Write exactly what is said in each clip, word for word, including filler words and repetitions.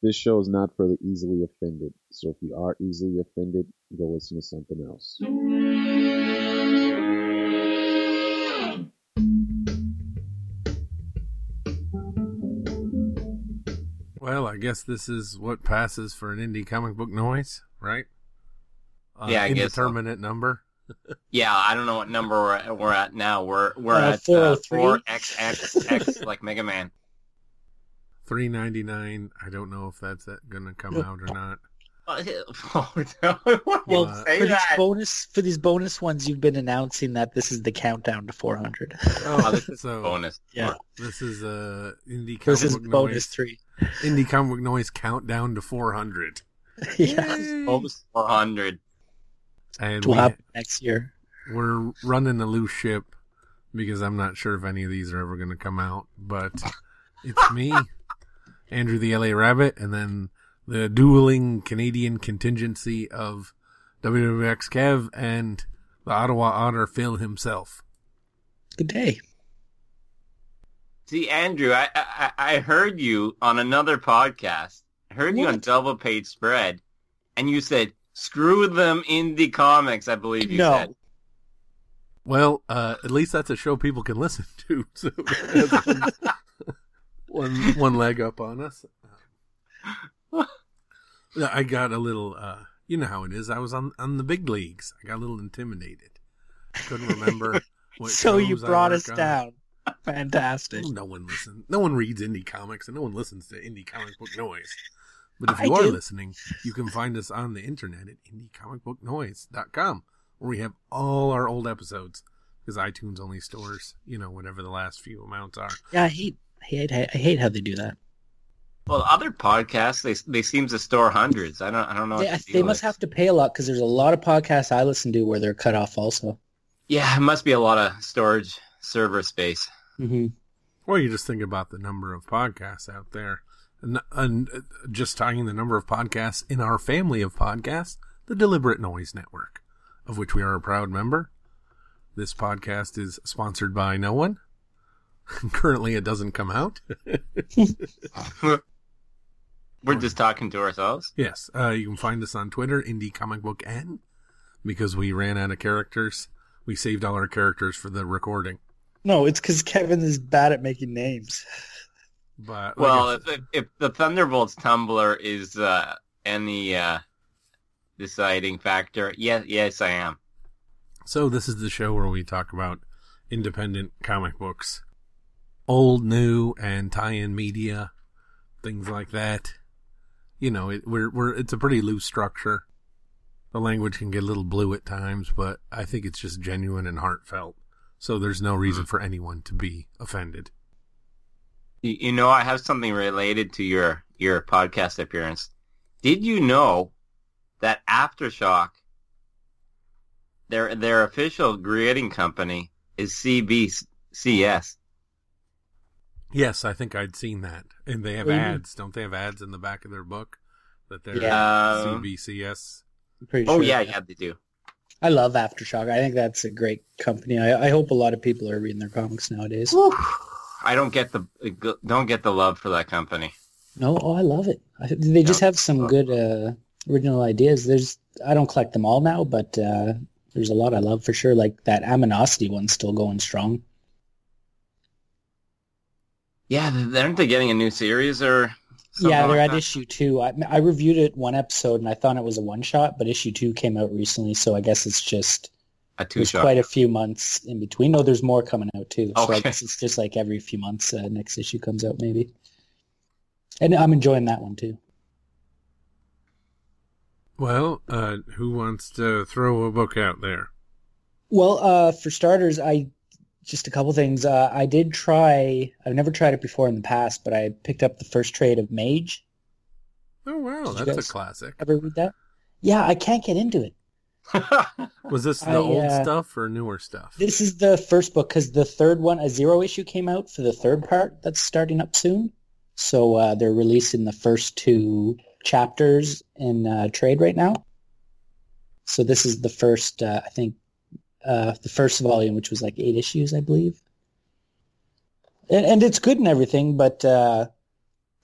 this show is not for the easily offended. So if you are easily offended, go listen to something else. Well, I guess this is what passes for an indie comic book noise, right? Uh, yeah, I guess so. Indeterminate number. Yeah, I don't know what number we're at, we're at now. We're we're Uh, at four oh uh, three? four X X X like Mega Man. three ninety-nine. I don't know if that's going to come out or not. Well, Uh, say for these that. bonus for these bonus ones, you've been announcing that this is the countdown to four hundred. Oh, this is So bonus. Yeah. this is uh, indie comic This is book bonus noise. three. Indie comic book noise countdown to four hundred. Yeah, Yay! Bonus four hundred. And it will we, happen next year. we're running a loose ship because I'm not sure if any of these are ever going to come out. But it's me, Andrew the L A Rabbit, and then the dueling Canadian contingency of W W X Kev and the Ottawa Otter Phil himself. Good day. See, Andrew, I, I I heard you on another podcast. I heard you on What? Double Page Spread, and you said, "Screw them indie comics." I believe you No. said. Well, uh, at least that's a show people can listen to. So that's one, one, one leg up on us. Yeah, I got a little, uh, you know how it is. I was on, on the big leagues. I got a little intimidated. I couldn't remember what So you shows I brought work us on. down. Fantastic. No one listens. No one reads indie comics, and no one listens to indie comic book noise. But if I you are do. listening, you can find us on the internet at indie comic book noise dot com, where we have all our old episodes, because iTunes only stores, you know, whatever the last few amounts are. Yeah, I hate, I hate, I hate how they do that. Well, other podcasts they they seem to store hundreds. I don't I don't know. They, what the they deal must is. have to pay a lot because there's a lot of podcasts I listen to where they're cut off also. Yeah, it must be a lot of storage server space. Mm-hmm. Or you just think about the number of podcasts out there. And, and uh, just talking the number of podcasts in our family of podcasts, the Deliberate Noise Network, of which we are a proud member. This podcast is sponsored by no one. Currently, it doesn't come out. We're just talking to ourselves. Yes, uh, you can find us on Twitter, Indie Comic Book N, because we ran out of characters. We saved all our characters for the recording. No, it's because Kevin is bad at making names. But like Well, I if, if if the Thunderbolts Tumblr is uh, any uh, deciding factor, yes, yes, I am. So this is the show where we talk about independent comic books. Old, new, and tie-in media, things like that. You know, it, we're we're it's a pretty loose structure. The language can get a little blue at times, but I think it's just genuine and heartfelt. So there's no reason for anyone to be offended. You, you know, I have something related to your your podcast appearance. Did you know that Aftershock, their their official grading company is C B C S? Yes, I think I'd seen that. And they have Mhm. ads. Don't they have ads in the back of their book? That they're Yeah. C B C S. I'm pretty Oh sure. yeah, yeah, they do. I love Aftershock. I think that's a great company. I, I hope a lot of people are reading their comics nowadays. I don't get the don't get the love for that company. No, oh, I love it. I, they just Yeah. have some good uh, original ideas. There's, I don't collect them all now, but uh, there's a lot I love for sure. Like that Aminosity one's still going strong. Yeah, aren't they getting a new series or? something Yeah, they're like at that? issue two. I, I reviewed it one episode and I thought it was a one shot, but issue two came out recently, so I guess it's just A two there's shot. quite a few months in between. No, there's more coming out too. So I Okay. guess it's just like every few months, uh, next issue comes out maybe. And I'm enjoying that one too. Well, uh, who wants to throw a book out there? Well, uh, for starters, I just a couple things. Uh, I did try. I've never tried it before in the past, but I picked up the first trade of Mage. Oh, wow, Did you that's guys- a classic. Ever read that? Yeah, I can't get into it. Was this the I, old uh, stuff or newer stuff? This is the first book because the third one, a zero issue, came out for the third part that's starting up soon. So uh, they're releasing the first two chapters in uh, trade right now. So this is the first, uh, I think, uh, the first volume, which was like eight issues, I believe. And, and it's good and everything, but uh,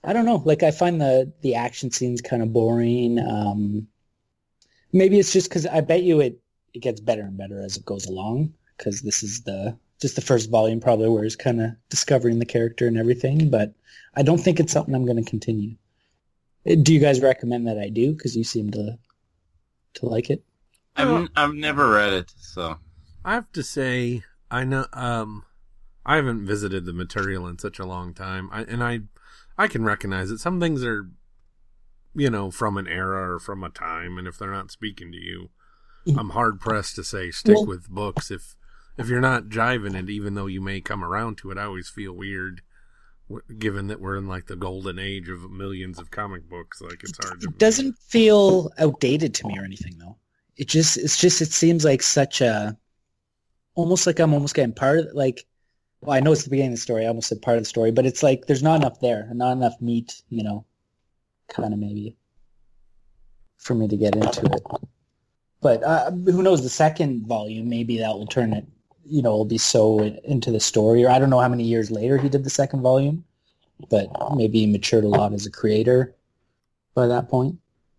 I don't know. Like I find the the action scenes kind of boring. Um, maybe it's just because I bet you it it gets better and better as it goes along. Because this is the just the first volume probably where he's kind of discovering the character and everything. But I don't think it's something I'm going to continue. Do you guys recommend that I do? Because you seem to to like it. I've I've never read it, so I have to say I know um I haven't visited the material in such a long time. I, and I I can recognize it. Some things are, you know, from an era or from a time, and if they're not speaking to you, I'm hard pressed to say stick Well, with books if if you're not jiving it, even though you may come around to it. I always feel weird, w- given that we're in like the golden age of millions of comic books. Like it's hard to. it doesn't feel outdated to me or anything though. It just it's just it seems like such a almost like I'm almost getting part of like. Well, I know it's the beginning of the story. I almost said part of the story, but it's like there's not enough there, not enough meat, you know, kind of maybe for me to get into it. But uh, who knows? The second volume, maybe that will turn it, you know, will be so into the story. Or I don't know how many years later he did the second volume, but maybe he matured a lot as a creator by that point.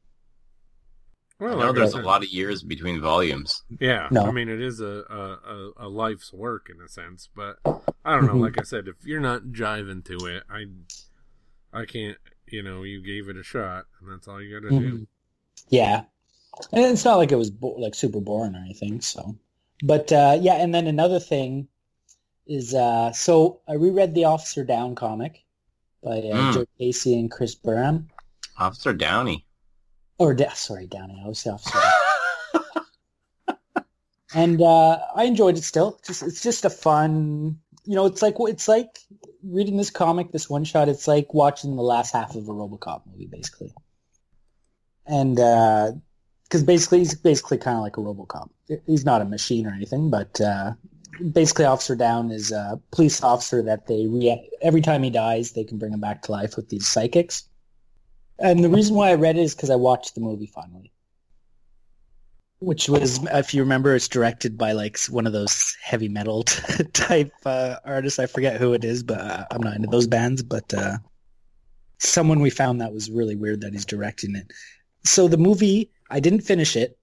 I Well, know like I there's a said, lot of years between volumes. Yeah, No. I mean it is a, a, a, a life's work in a sense, but I don't know. Mhm. Like I said, if you're not jiving to it, I I can't. You know, you gave it a shot, and that's all you got to do. Mhm. Yeah, and it's not like it was bo- like super boring or anything. So, but uh, yeah, and then another thing is uh, so I reread the Officer Down comic by uh, Mm. Joe Casey and Chris Burnham. Officer Downey. Or da- sorry, Downey. I was the Officer. Down. And uh, I enjoyed it still. Just it's just a fun, you know. It's like it's like reading this comic, this one shot. It's like watching the last half of a RoboCop movie, basically. And because basically he's basically kind of like a RoboCop. He's not a machine or anything, but uh, basically Officer Down is a police officer that they re- every time he dies, they can bring him back to life with these psychics. And the reason why I read it is because I watched the movie finally, which was, if you remember, it's directed by like one of those heavy metal type uh, artists. I forget who it is, but uh, I'm not into those bands. But uh, someone we found that was really weird that he's directing it. So the movie, I didn't finish it,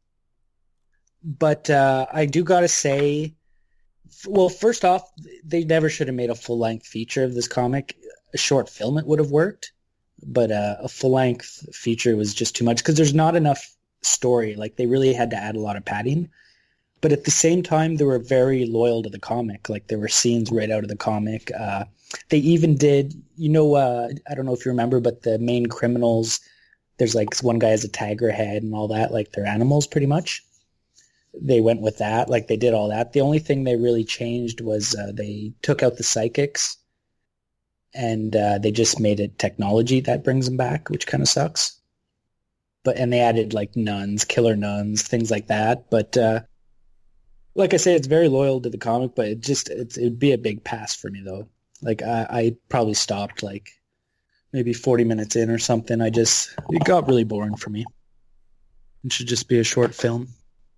but uh, I do gotta say, well, first off, they never should have made a full length feature of this comic. A short film, it would have worked. But uh, a full-length feature was just too much because there's not enough story. Like, they really had to add a lot of padding. But at the same time, they were very loyal to the comic. Like, there were scenes right out of the comic. Uh, they even did, you know, uh, I don't know if you remember, but the main criminals, there's like one guy has a tiger head and all that. Like, they're animals pretty much. They went with that. Like, they did all that. The only thing they really changed was uh, they took out the psychics. And uh, they just made it technology that brings them back, which kind of sucks. But and they added like nuns, killer nuns, things like that. But uh, like I say, it's very loyal to the comic. But it just it's, it'd be a big pass for me though. Like I, I probably stopped like maybe forty minutes in or something. I just it got really boring for me. It should just be a short film.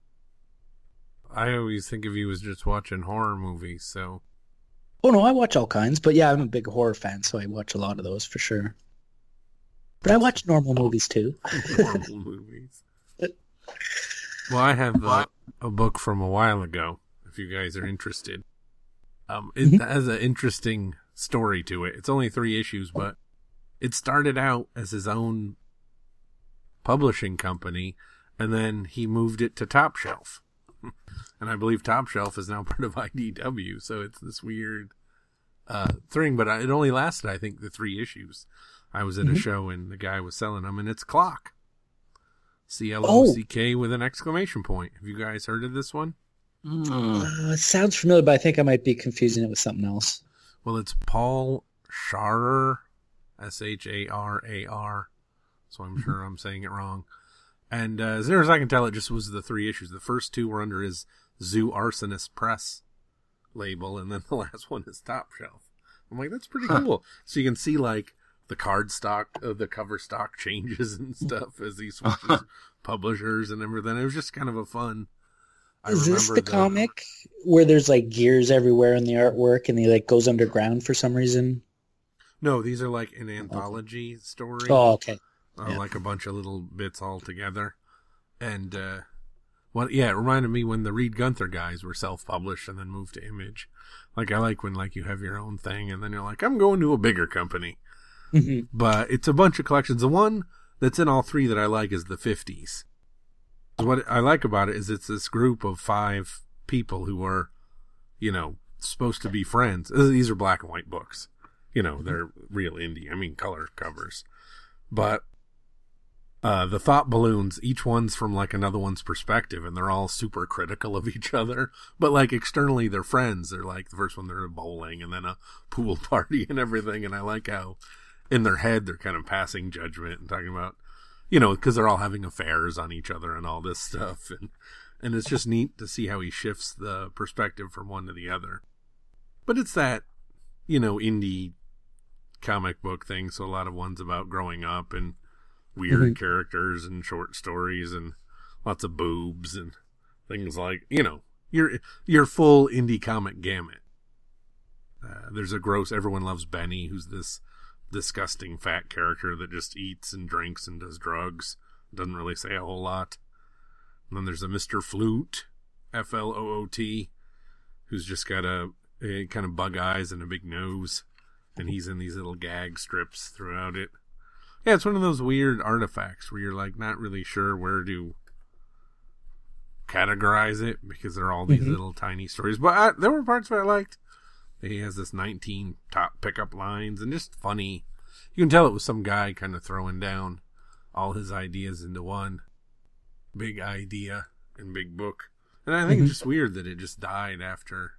I always think of you as just watching horror movies, so Oh no, I watch all kinds, but yeah, I'm a big horror fan, so I watch a lot of those for sure. But I watch normal movies too. normal movies. Well, I have uh, a book from a while ago, if you guys are interested. Um, it Mhm. has an interesting story to it. It's only three issues, but it started out as his own publishing company, and then he moved it to Top Shelf. And I believe Top Shelf is now part of I D W, so it's this weird uh, thing. But I, it only lasted, I think, the three issues. I was at Mhm. a show and the guy was selling them, and it's Clock. C L O C K with an exclamation point. Have you guys heard of this one? Mm. Uh, it sounds familiar, but I think I might be confusing it with something else. Well, it's Paul Scharer, S H A R A R, so I'm sure I'm saying it wrong. And uh, as near as I can tell, it just was the three issues. The first two were under his Zoo Arsonist Press label, and then the last one is Top Shelf. I'm like, that's pretty Huh. cool. So you can see, like, the card stock, uh, the cover stock changes and stuff as he switches publishers and everything. It was just kind of a fun... I Is this the, remember comic where there's like gears everywhere in the artwork and he like goes underground for some reason? No, these are like an anthology okay. story. Oh, okay. Uh, yeah. Like a bunch of little bits all together. And, uh, well, yeah, it reminded me when the Reed Gunther guys were self-published and then moved to Image. Like, I like when, like, you have your own thing and then you're like, I'm going to a bigger company. Mm-hmm. But it's a bunch of collections. The one that's in all three that I like is the fifties. What I like about it is it's this group of five people who are, you know, supposed to be friends. These are black and white books. You know, they're real indie. I mean, color covers. But uh, the thought balloons, each one's from like another one's perspective, and they're all super critical of each other. But like externally, they're friends. They're like the first one, they're bowling, and then a pool party and everything. And I like how in their head they're kind of passing judgment and talking about, you know, because they're all having affairs on each other and all this stuff. And, and it's just neat to see how he shifts the perspective from one to the other. But it's that, you know, indie comic book thing. So a lot of ones about growing up and weird mm-hmm. characters and short stories and lots of boobs and things like, you know, your, your full indie comic gamut. Uh, there's a gross, everyone loves Benny, who's this disgusting fat character that just eats and drinks and does drugs. Doesn't really say a whole lot. And then there's a Mister Flute, F L O O T, who's just got a, a kind of bug eyes and a big nose. And he's in these little gag strips throughout it. Yeah, it's one of those weird artifacts where you're like not really sure where to categorize it because they're all these mm-hmm. little tiny stories. But I, there were parts that I liked. He has this nineteen top pickup lines and just funny. You can tell it was some guy kind of throwing down all his ideas into one big idea and big book. And I think mm-hmm. it's just weird that it just died after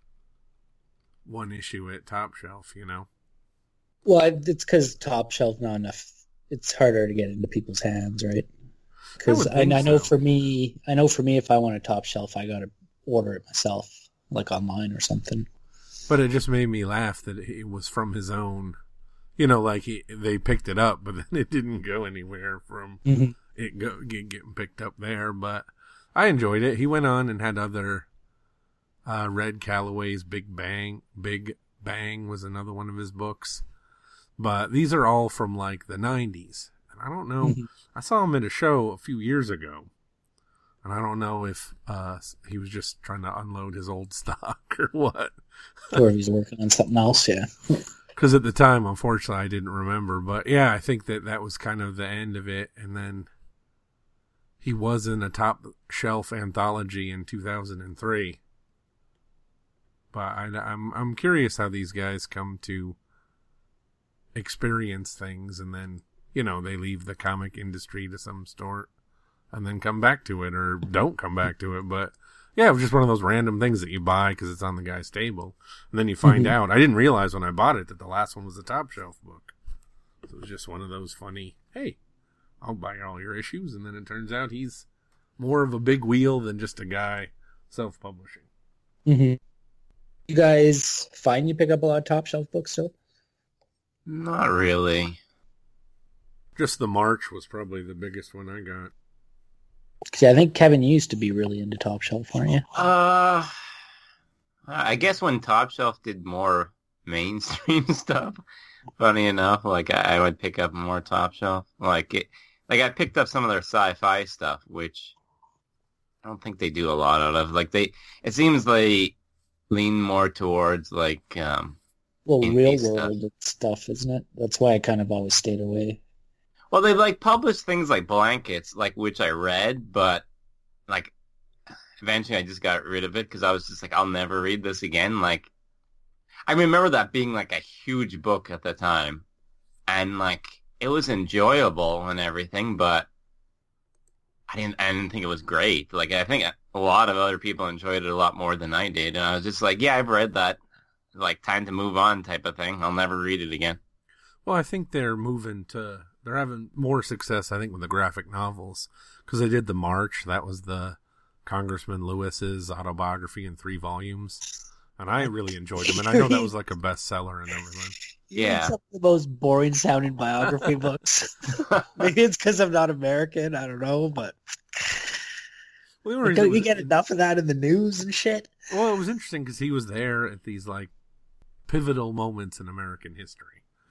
one issue at Top Shelf, you know? Well, it's because Top Shelf not enough. It's harder to get into people's hands, right? Because I, I, I know so. for me, I know for me, if I want a Top Shelf, I got to order it myself, like online or something. But it just made me laugh that it was from his own, you know, like he, they picked it up, but then it didn't go anywhere from mm-hmm. it go, get, getting picked up there. But I enjoyed it. He went on and had other, uh, Red Calloway's Big Bang, Big Bang was another one of his books. But these are all from like the nineties. And I don't know, mm-hmm. I saw him at a show a few years ago. And I don't know if uh, he was just trying to unload his old stock or what. Or if he's working on something else, yeah. Because at the time, unfortunately, I didn't remember. But yeah, I think that that was kind of the end of it. And then he was in a top shelf anthology in two thousand three. But I, I'm I'm curious how these guys come to experience things, and then, you know, they leave the comic industry to some sort. And then come back to it, or don't come back to it. But yeah, it was just one of those random things that you buy because it's on the guy's table. And then you find mm-hmm. out. I didn't realize when I bought it that the last one was a Top Shelf book. So it was just one of those funny, hey, I'll buy all your issues. And then it turns out he's more of a big wheel than just a guy self-publishing. Mm-hmm. You guys find you pick up a lot of Top Shelf books still? Not really. Just the March was probably the biggest one I got. See, I think Kevin used to be really into Top Shelf, weren't you? Uh, I guess when Top Shelf did more mainstream stuff, funny enough, like I, I would pick up more Top Shelf. Like it, like I picked up some of their sci-fi stuff, which I don't think they do a lot out of. Like they, it seems they lean more towards like um, well, real world stuff. stuff, isn't it? That's why I kind of always stayed away. Well, they like published things like Blankets, like which I read, but like eventually I just got rid of it because I was just like, I'll never read this again. Like, I remember that being like a huge book at the time, and like it was enjoyable and everything, but I didn't, I didn't think it was great. Like, I think a lot of other people enjoyed it a lot more than I did, and I was just like, yeah, I've read that. Like, time to move on type of thing. I'll never read it again. Well, I think they're moving to. They're having more success, I think, with the graphic novels because they did The March. That was the Congressman Lewis's autobiography in three volumes, and I really enjoyed them. And I know that was like a bestseller and everything. Yeah, some of the most boring sounding biography books. Maybe it's because I'm not American. I don't know, but we were. Don't you get enough of that in the news and shit? Well, it was interesting because he was there at these like pivotal moments in American history.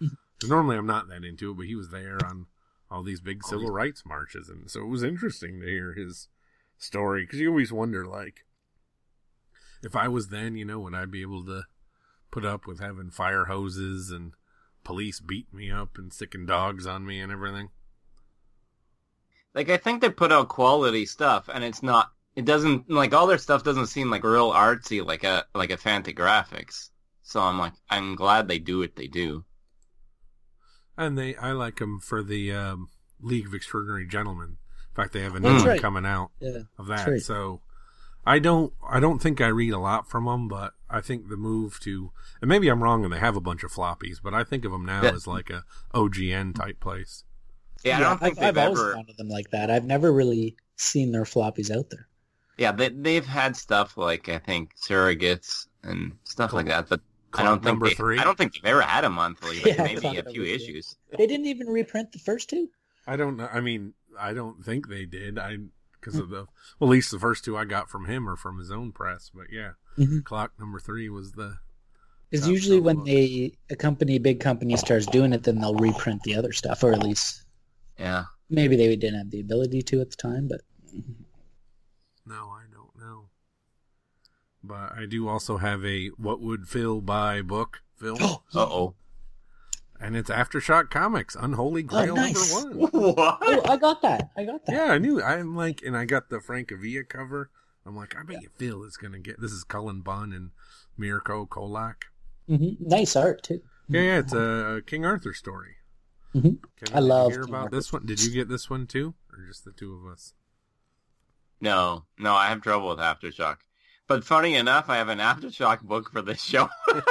'Cause normally I'm not that into it, but he was there on all these big civil rights marches, and so it was interesting to hear his story. Because you always wonder, like, if I was then, you know, would I be able to put up with having fire hoses and police beat me up and sticking dogs on me and everything? Like, I think they put out quality stuff, and it's not, it doesn't, like, all their stuff doesn't seem like real artsy, like a, like a Fantagraphics. So I'm like, I'm glad they do what they do. And they, I like them for the um, League of Extraordinary Gentlemen. In fact, they have a new That's one right. coming out Yeah, of that. that's right. So I don't, I don't think I read a lot from them, but I think the move to, and maybe I'm wrong and they have a bunch of floppies, but I think of them now Yeah. as like a O G N type place. Yeah, I don't think I've, I've they've always ever... found them like that. I've never really seen their floppies out there. Yeah, they, they've had stuff like, I think, Surrogates and stuff like that, but I Clock don't think number they, three? I don't think they've ever had a monthly, like Yeah, maybe Clock a number few three. issues. They didn't even reprint the first two. I don't know. I mean, I don't think they did. I because of the well, at least the first two I got from him or from his own press. But yeah, Mm-hmm. Clock number three was the. Because Top usually shelf when book. they a company, big company starts doing it, then they'll reprint the other stuff, or at least Yeah. maybe they didn't have the ability to at the time. But No, I don't know. But I do also have a What Would Phil Buy book film, Uh-oh. and it's Aftershock Comics Unholy Grail nice. number one. What? oh, I got that. I got that. Yeah, I knew. I'm like, and I got the Francavilla cover. I'm like, I bet you Phil is gonna get. This is Cullen Bunn and Mirko Kolak. hmm Nice art too. Yeah, yeah, it's a King Arthur story. Mhm. Kevin, I did love you hear King about Arthur. this one? Did you get this one too, or just the two of us? No, no, I have trouble with Aftershock. But funny enough, I have an Aftershock book for this show.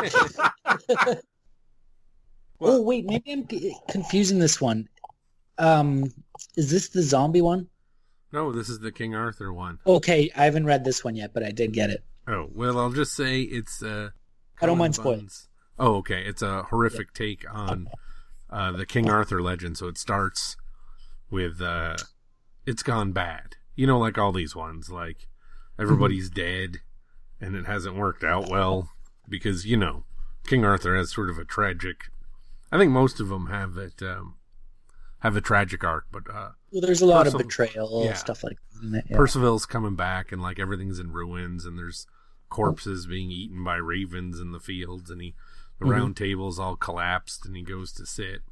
oh wait, maybe I'm c- confusing this one. Um, is this the zombie one? No, this is the King Arthur one. Okay, I haven't read this one yet, but I did get it. Oh, well, I'll just say it's uh I don't Cullen mind spoiling. Bunn's- Oh, okay. It's a horrific take on uh, the King Arthur legend. So it starts with uh, it's gone bad. You know, like all these ones, like everybody's dead and it hasn't worked out well because, you know, King Arthur has sort of a tragic, I think most of them have it, um, have a tragic arc, but uh, Well, there's a lot Percival- of betrayal, yeah. stuff like that. In it, yeah. Percival's coming back and like everything's in ruins and there's corpses being eaten by ravens in the fields and he the Mhm. round table's all collapsed and he goes to sit.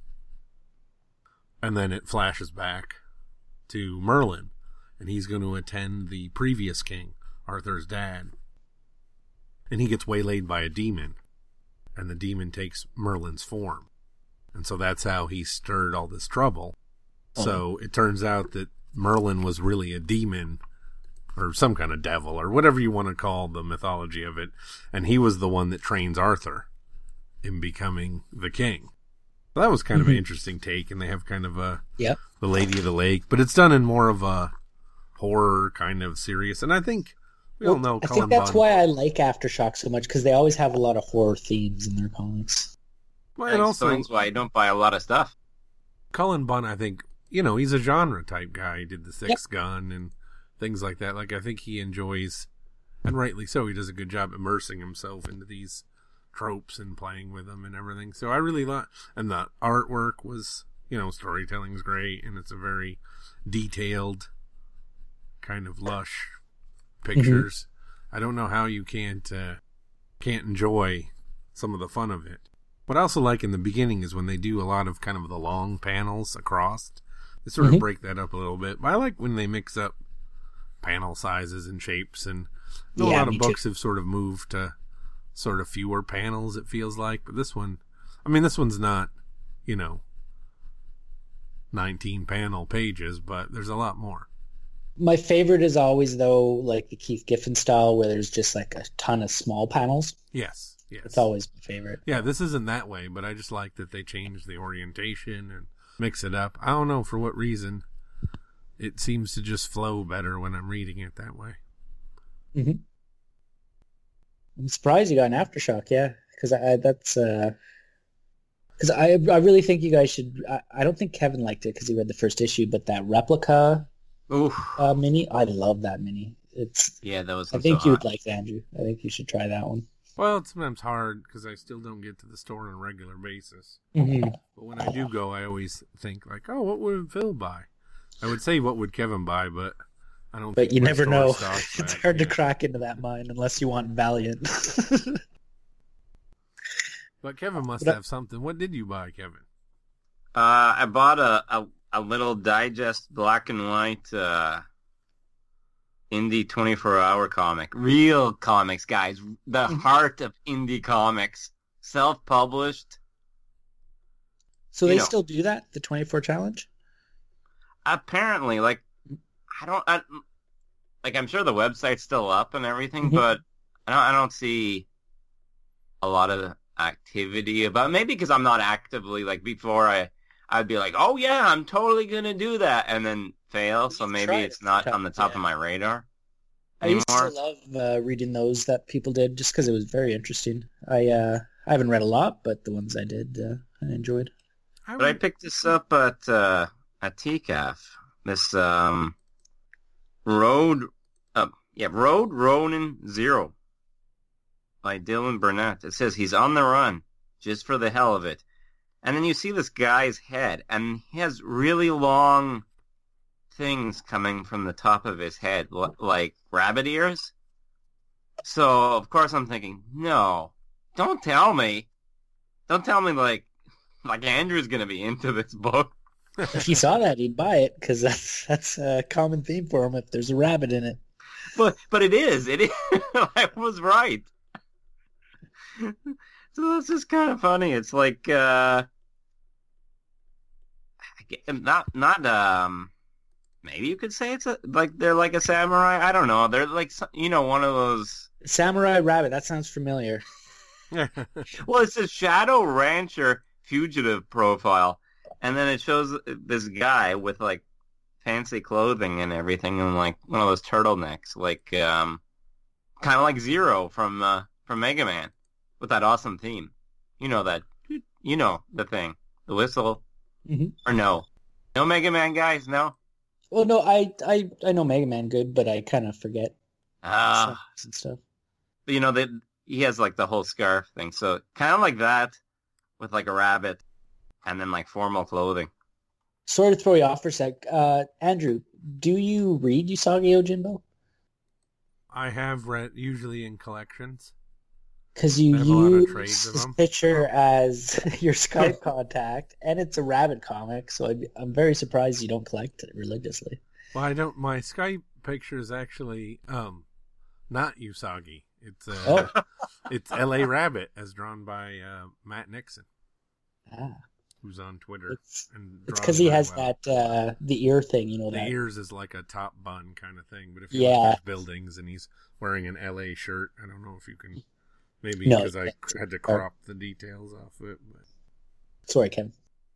And then it flashes back to Merlin and he's going to attend the previous king, Arthur's dad. And he gets waylaid by a demon and the demon takes Merlin's form. And so that's how he stirred all this trouble. So it turns out that Merlin was really a demon or some kind of devil or whatever you want to call the mythology of it. And he was the one that trains Arthur in becoming the king. So that was kind of an Mhm. interesting take. And they have kind of a, Yep. the Lady of the Lake, but it's done in more of a horror kind of serious. And I think we all know I Cullen think that's Bunn. why I like Aftershock so much, because they always have a lot of horror themes in their comics. Well, and also Explains why I don't buy a lot of stuff. Cullen Bunn, I think, you know, he's a genre type guy. He did the Six Gun and things like that. Like, I think he enjoys, and rightly so, he does a good job immersing himself into these tropes and playing with them and everything. So I really like, and the artwork was, you know, storytelling's great, and it's a very detailed, kind of lush pictures. I don't know how you can't uh, can't enjoy some of the fun of it. What I also like in the beginning is when they do a lot of kind of the long panels across. They sort of Mhm. break that up a little bit. But I like when they mix up panel sizes and shapes. And I know a Yeah, lot of me too. books have sort of moved to sort of fewer panels, it feels like. But this one, I mean, this one's not, you know, nineteen panel pages, but there's a lot more. My favorite is always, though, like the Keith Giffen style, where there's just like a ton of small panels. Yes, yes. It's always my favorite. Yeah, this isn't that way, but I just like that they change the orientation and mix it up. I don't know for what reason. It seems to just flow better when I'm reading it that way. hmm I'm surprised you got an Aftershock, yeah, because I, I that's because I I really think you guys should. I, I don't think Kevin liked it because he read the first issue, but that replica Oof. uh, mini, I love that mini. It's Yeah, that was. I think you would like it, Andrew. I think you should try that one. Well, it's sometimes hard because I still don't get to the store on a regular basis. Mm-hmm. But when I do go, I always think like, oh, what would Phil buy? I would say what would Kevin buy, but I don't. But think you my never store know. stocks It's that. hard Yeah. to crack into that mind unless you want Valiant. But Kevin must But I- have something. What did you buy, Kevin? Uh, I bought a, a a little digest black and white uh, indie twenty-four hour comic. Real comics, guys. The heart of indie comics. Self-published. So You they know. still do that, the twenty-four challenge? Apparently, like, I don't, I, like, I'm sure the website's still up and everything, Mhm. but I don't, I don't see a lot of activity about, maybe because I'm not actively, like, before I, I'd be like, oh yeah, I'm totally gonna do that, and then fail, so You've maybe tried it's it not a on the couple top times, of my radar I used to anymore. love uh, reading those that people did just because it was very interesting. I uh, I haven't read a lot, but the ones I did, uh, I enjoyed. I But I would- picked this up at, uh, at T C A F. This, um, Road, uh, yeah, Road Ronin Zero by Dylan Burnett. It says he's on the run just for the hell of it. And then you see this guy's head, and he has really long things coming from the top of his head, l- like rabbit ears. So, of course, I'm thinking, no, don't tell me. Don't tell me, like, like Andrew's going to be into this book. If he saw that, he'd buy it because that's that's a common theme for him. If there's a rabbit in it, But but it is. It is. I was right. So this is kind of funny. It's like uh, I get- not not um, maybe you could say it's a, like they're like a samurai. I don't know. They're like some- you know one of those. Samurai Rabbit. That sounds familiar. Well, it's a Shadow Rancher fugitive profile, and then it shows this guy with like fancy clothing and everything, and like one of those turtlenecks, like um, kind of like Zero from uh, from Mega Man, with that awesome theme. You know that. You know the thing, the whistle, Mhm. or no? No Mega Man guys, no. Well, no, I I I know Mega Man good, but I kind of forget Ah, songs and stuff. but you know that he has like the whole scarf thing, so kind of like that, with like a rabbit, and then like formal clothing. Sorry to throw you off for a sec. Uh, Andrew, do you read Usagi Yojimbo? I have read usually in collections. Because you I have a lot of use trades of this them. picture as your Skype contact, and it's a rabbit comic, so I'd, I'm very surprised you don't collect it religiously. Well, I don't. My Skype picture is actually um, not Usagi. It's uh, Oh. it's L A Rabbit, as drawn by uh, Matt Nixon, Ah, who's on Twitter. it's And it's draws because he very has well. that uh, the ear thing, you know The that. ears is like a top bun kind of thing, but if you Yeah. look at his buildings and he's wearing an L A shirt, I don't know if you can. Maybe No, because I it's- had to crop the details off it. But Sorry, Kevin.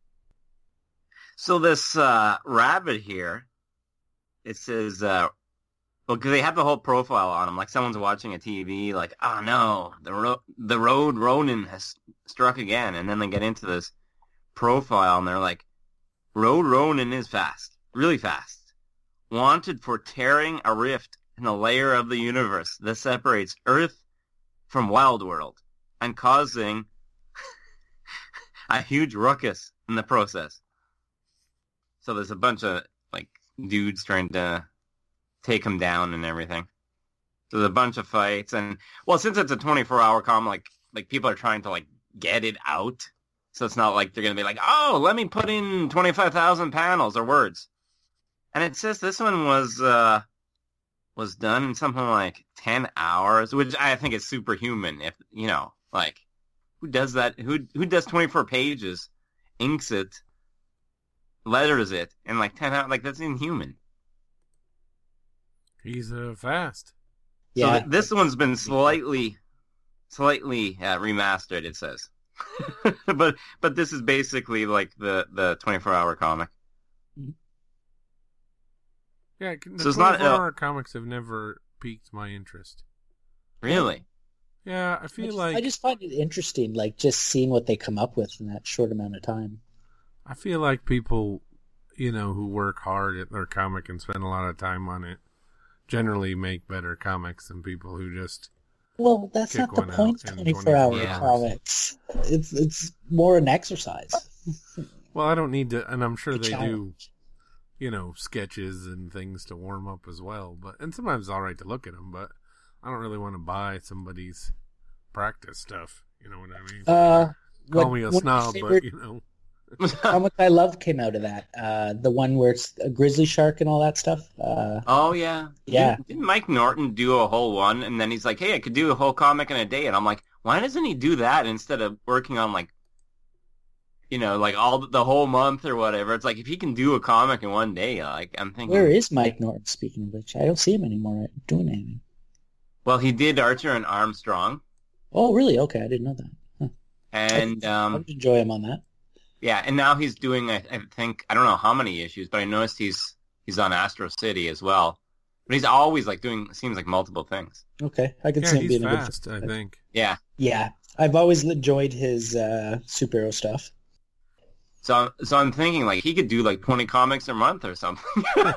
So this uh, rabbit here, it says, uh, well, because they have the whole profile on him, like someone's watching a T V, like, oh no, the ro- the road Ronin has struck again, and then they get into this profile, and they're like, Road Ronin is fast, really fast, wanted for tearing a rift in the layer of the universe that separates Earth from Wild World, and causing a huge ruckus in the process. So there's a bunch of like dudes trying to take him down and everything. So there's a bunch of fights, and well, since it's a twenty-four hour com, like like people are trying to like get it out. So it's not like they're gonna be like, oh, let me put in twenty-five thousand panels or words. And it says this one was uh was done in something like ten hours, which I think is superhuman. If you know, like who does that? Who who does twenty-four pages, inks it, letters it in like ten hours? Like that's inhuman. he's uh, fast. So Yeah, th- this one's been slightly, slightly uh, remastered. It says, but but this is basically like the the twenty-four hour comic. Yeah, the So it's not, twenty-four uh, hour comics have never piqued my interest. Really? Yeah, I I feel just, like I just find it interesting, like just seeing what they come up with in that short amount of time. I feel like people, you know, who work hard at their comic and spend a lot of time on it, generally make better comics than people who just Well, that's Kick not the one out point of in twenty-four hour Yeah. comics. It's it's more an exercise. Well, I don't need to, and I'm sure A they do, challenge. you know, sketches and things to warm up as well. But and sometimes it's all right to look at them, but I don't really want to buy somebody's practice stuff. You know what I mean? Uh, Call what- me a one of my snob, favorite but you know, comic I love came out of that. Uh, the one where it's a grizzly shark and all that stuff. Uh, Oh yeah, Yeah. Didn't, didn't Mike Norton do a whole one, and then he's like, "Hey, I could do a whole comic in a day," and I'm like, "Why doesn't he do that instead of working on like, you know, like all the, the whole month or whatever?" It's like if he can do a comic in one day, like I'm thinking, where is Mike Norton? Speaking of which, I don't see him anymore doing anything. well, he did Archer and Armstrong, Oh, really? Okay, I didn't know that. Huh. and I um, would enjoy him on that. yeah, and now he's doing, I, I think, I don't know how many issues, but I noticed he's he's on Astro City as well. But he's always like doing, seems like multiple things. Okay, I could yeah, see him he's being a good. fast. I think. Yeah. Yeah, I've always enjoyed his uh, superhero stuff. So, so I'm thinking like he could do like twenty comics a month or something.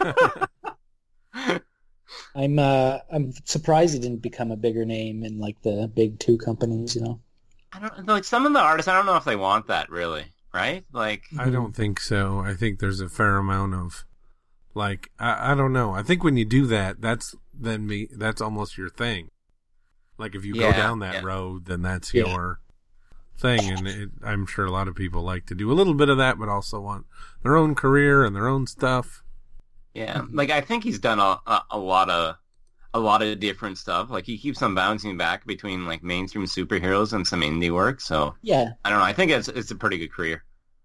I'm uh, I'm surprised he didn't become a bigger name in like the big two companies. You know. I don't like some of the artists. I don't know if they want that really, right? Like, I don't think so. I think there's a fair amount of, like, I, I don't know. I think when you do that, that's then me. That's almost your thing. Like if you Yeah, go down that yeah. road, then that's Yeah. your thing. And it, I'm sure a lot of people like to do a little bit of that, but also want their own career and their own stuff. yeah, like I think he's done a, a a lot of a lot of different stuff. Like he keeps on bouncing back between like mainstream superheroes and some indie work. So Yeah, I don't know. I think it's it's a pretty good career.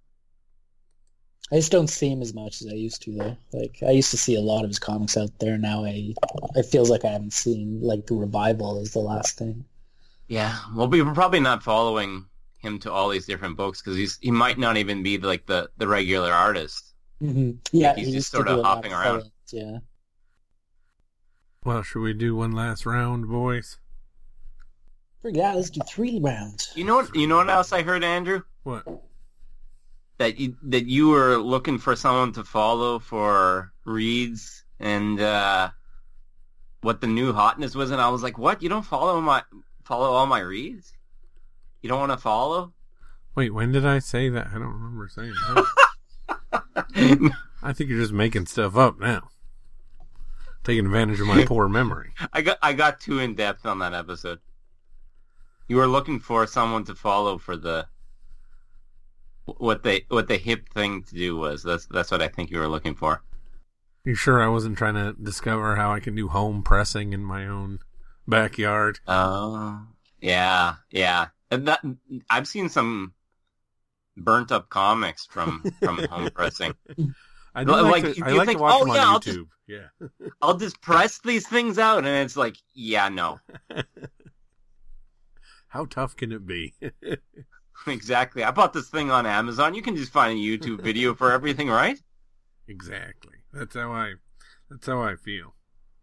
I just don't see him as much as I used to though. Like I used to see a lot of his comics out there. Now I, it feels like I haven't seen like the revival is the last thing. Yeah, well, we're probably not following him to all these different books because he's he might not even be like the the regular artist. Mm-hmm. Yeah, he's he just used to sort do of a lot hopping around. fill-ins, Yeah. Well, should we do one last round, boys? Yeah, let's do three rounds. You know what? You know what else I heard, Andrew? What? That you that you were looking for someone to follow for reads and uh, what the new hotness was, and I was like, "What? You don't follow my follow all my reads? You don't want to follow?" Wait, when did I say that? I don't remember saying that. I think you're just making stuff up now. Taking advantage of my poor memory. I got I got too in depth on that episode. You were looking for someone to follow for the what they what the hip thing to do was. That's that's what I think you were looking for. You sure I wasn't trying to discover how I can do home pressing in my own backyard? Oh, yeah, yeah. And that, I've seen some burnt up comics from from home pressing. I do Like, like, to, you I like think, to watch oh, them yeah, on I'll just- YouTube. Yeah. I'll just press these things out, and it's like, yeah, no, How tough can it be? exactly. I bought this thing on Amazon. You can just find a YouTube video for everything, right? Exactly. That's how I. That's how I feel.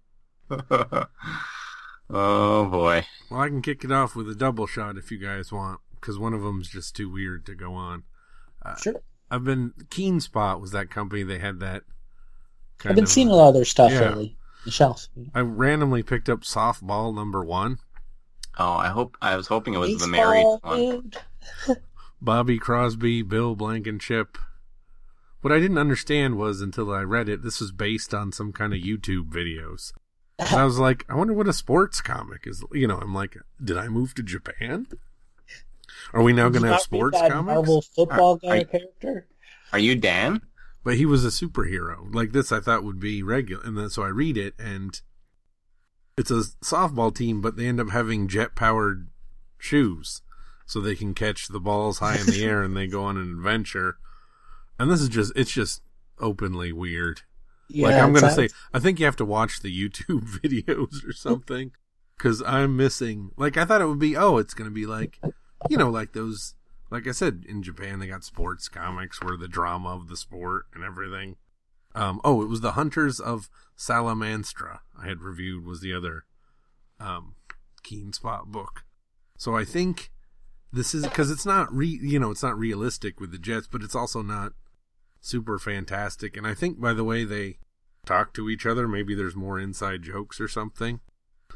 Oh boy. Well, I can kick it off with a double shot if you guys want, because one of them's just too weird to go on. Uh, Sure. I've been Keen Spot was that company. They had that. Kind I've been of, seeing a lot of their stuff yeah. lately. The shelf. I randomly picked up Softball number one. Oh, I hope I was hoping it was the Baseball, married one. dude. Bobby Crosby, Bill Blankenship. What I didn't understand was until I read it, this was based on some kind of YouTube videos. And I was like, I wonder what a sports comic is. You know, I'm like, did I move to Japan? Are we now Did going you to have not read sports that comics? Marvel football Are- guy are- character. Are you Dan? But he was a superhero. Like this, I thought would be regular. And then so I read it, and it's a softball team, but they end up having jet-powered shoes, so they can catch the balls high in the air, and they go on an adventure. And this is just, it's just openly weird. Yeah, like I'm it going to say, sounds- I think you have to watch the YouTube videos or something, because I'm missing, like I thought it would be, oh, it's going to be like, you know, like those, like I said, in Japan they got sports comics where the drama of the sport and everything. Um, oh, it was the Hunters of Salamanstra I had reviewed was the other um, Keen Spot book. So I think this is, because it's not, re, you know, it's not realistic with the Jets, but it's also not super fantastic. And I think by the way they talk to each other, maybe there's more inside jokes or something.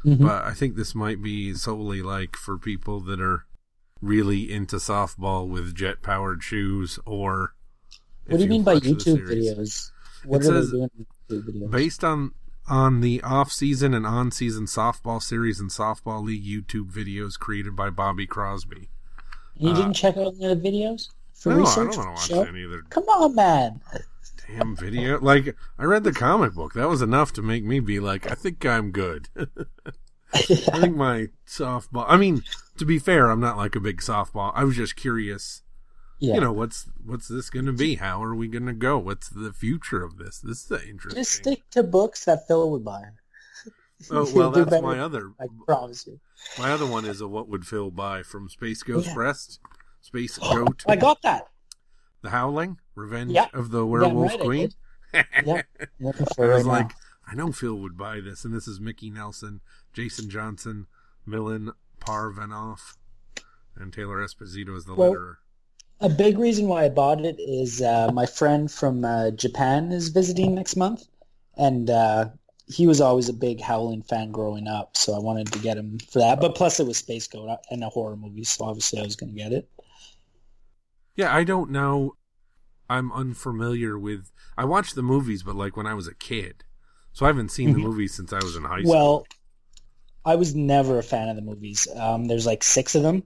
Mhm. but I think this might be solely like for people that are really into softball with jet-powered shoes, or What if do you mean by watch the YouTube series. videos? What It are says they doing in YouTube videos? Based on on the off-season and on-season softball series and softball league YouTube videos created by Bobby Crosby. You uh, didn't check out any of the videos for No, I research? don't want for to the watch show? any of their Come on, man. damn video. Like, I read the comic book. That was enough to make me be like, I think I'm good. I think my softball... I mean, to be fair, I'm not like a big softball. I was just curious. Yeah. You know, what's what's this going to be? How are we going to go? What's the future of this? This is interesting. Just stick to books that Phil would buy. Oh, You'll well, do that's better, my other... I promise you. My other one is a What Would Phil Buy from Space Ghost Yeah. Breast, Space Goat, I got that. The Howling, Revenge Yeah. of the Yeah, Werewolf right, I Queen. did. Yeah. I'm looking for I it was right like, now. I know Phil would buy this, and this is Mickey Nelson, Jason Johnson, Milan Parvanov, and Taylor Esposito as the Well, letterer. A big reason why I bought it is uh, my friend from uh, Japan is visiting next month, and uh, he was always a big Howling fan growing up, so I wanted to get him for that. But plus, it was Space Goat and a horror movie, so obviously I was going to get it. Yeah, I don't know. I'm unfamiliar with... I watched the movies, but like when I was a kid. So I haven't seen the Mhm. movies since I was in high school. Well, I was never a fan of the movies. Um, there's like six of them,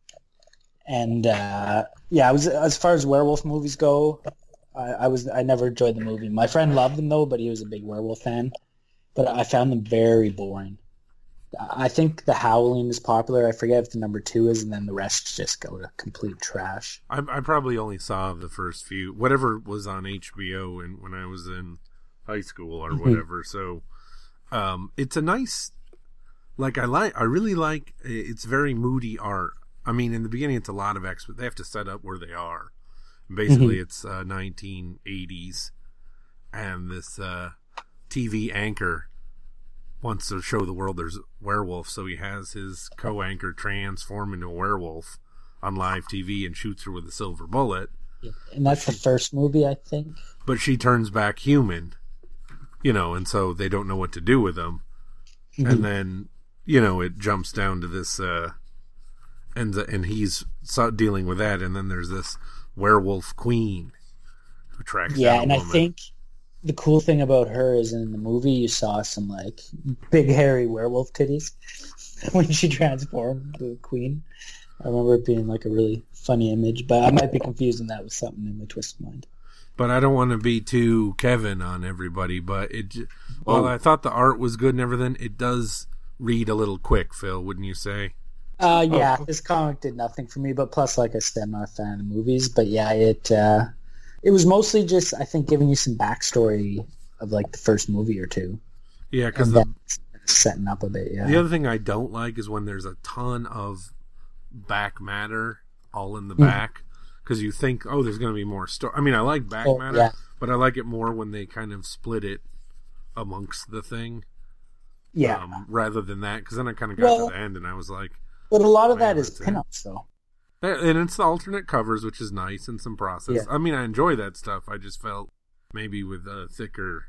and uh, yeah, I was as far as werewolf movies go. I, I was I never enjoyed the movie. My friend loved them though, but he was a big werewolf fan. But I found them very boring. I think The Howling is popular. I forget if the number two is, and then the rest just go to complete trash. I, I probably only saw the first few, whatever was on H B O and when I was in high school or Mhm. whatever. So, um, it's a nice, like I like, I really like. It's very moody art. I mean, in the beginning, it's a lot of X, but they have to set up where they are. Basically, Mhm. it's uh, nineteen eighties, and this uh, T V anchor wants to show the world there's werewolves, so he has his co-anchor transform into a werewolf on live T V and shoots her with a silver bullet. And that's the first movie, I think. But she turns back human, you know, and so they don't know what to do with him. Mhm. And then, you know, it jumps down to this, uh, and and he's so- dealing with that, and then there's this werewolf queen who tracks Yeah, down and a I woman. think the cool thing about her is in the movie you saw some like big hairy werewolf titties when she transformed the queen. I remember it being like a really funny image, but I might be confusing that with something in my twisted mind. But I don't want to be too Kevin on everybody, but it, j- while Oh. I thought the art was good and everything, it does read a little quick, Phil, wouldn't you say? Uh, yeah, Oh. this comic did nothing for me, but plus, like I said, I'm not a fan of the movies. But yeah, it uh, it was mostly just, I think, giving you some backstory of like the first movie or two, Yeah, because and the, then setting up a bit. Yeah, the other thing I don't like is when there's a ton of back matter all in the Mhm. back, because you think, oh, there's going to be more story. I mean, I like back Oh, matter, yeah. but I like it more when they kind of split it amongst the thing. yeah. Um, rather than that, because then I kind of got Well- to the end and I was like, But a lot of that Whatever, is it's in. pinups, though. and it's the alternate covers, which is nice, and some process. Yeah. I mean, I enjoy that stuff. I just felt maybe with a thicker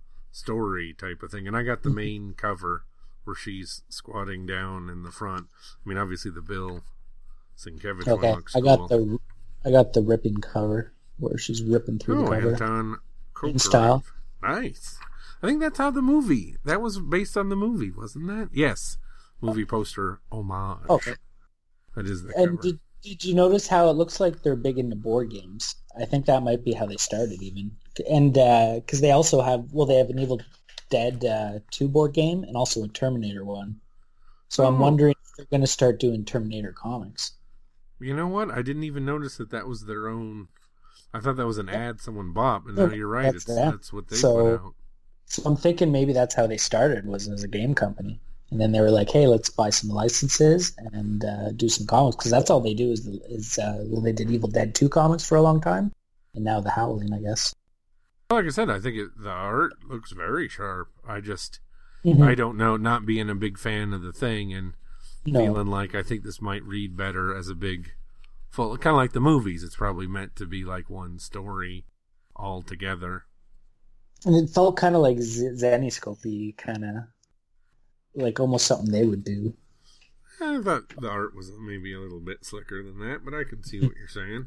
story type of thing. And I got the Mhm. main cover where she's squatting down in the front. I mean, obviously the Bill Sienkiewicz Okay, one looks I cool. got the I got the ripping cover where she's ripping through Oh, the cover. Anton In style. Kokarev. Nice. I think that's how the movie, that was based on the movie, wasn't that? Yes. Movie poster homage. Okay. That is the And cover. did did you notice how it looks like they're big into board games? I think that might be how they started, even. And because they also have, well, they have an Evil Dead uh, two board game and also a Terminator one. So I'm Oh. wondering if they're going to start doing Terminator comics. You know what? I didn't even notice that that was their own. I thought that was an ad someone bought, but No, now you're right. that's It's them. that's what they So- put out. So I'm thinking maybe that's how they started, was as a game company. And then they were like, hey, let's buy some licenses and uh, do some comics. Because that's all they do is, is uh, well, they did Evil Dead two comics for a long time. And now The Howling, I guess. Like I said, I think it, the art looks very sharp. I just, Mhm. I don't know, not being a big fan of the thing and No. feeling like I think this might read better as a big, full, kind of like the movies. It's probably meant to be like one story all together. And it felt kind of like Z- Zenescope-y, kind of. like almost something they would do. I thought the art was maybe a little bit slicker than that, but I can see what you're saying.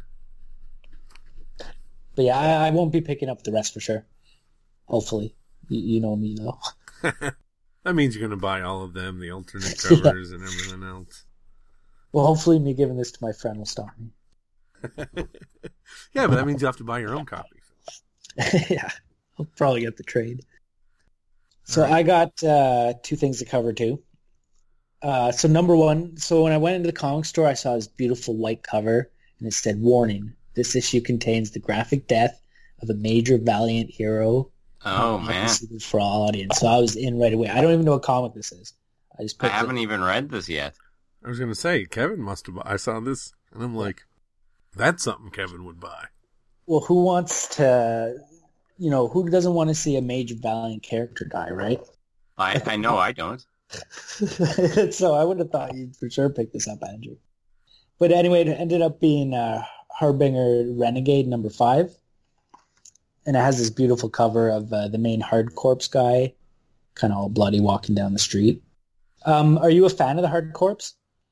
But yeah, I, I won't be picking up the rest for sure. Hopefully. You, you know me, though. That means you're going to buy all of them, the alternate covers and everything else. Well, hopefully me giving this to my friend will stop me. Yeah, but that means you have to buy your own copy. Yeah, I'll probably get the trade. So right. I got uh, two things to cover, too. Uh, so number one, so when I went into the comic store, I saw this beautiful white cover, and it said, "Warning, this issue contains the graphic death of a major Valiant hero." Oh, Um, man. For all audience. So I was in right away. I don't even know what comic this is. I just I picked haven't it. even read this yet. I was going to say, Kevin must have. I saw this, and I'm like, that's something Kevin would buy. Well, who wants to, you know, who doesn't want to see a major Valiant character die, right? I, I know I don't. So I would have thought you'd for sure pick this up, Andrew. But anyway, it ended up being uh, Harbinger Renegade number five. And it has this beautiful cover of uh, the main Hard Corpse guy, kind of all bloody walking down the street. Um, are you a fan of the Hard Corpse?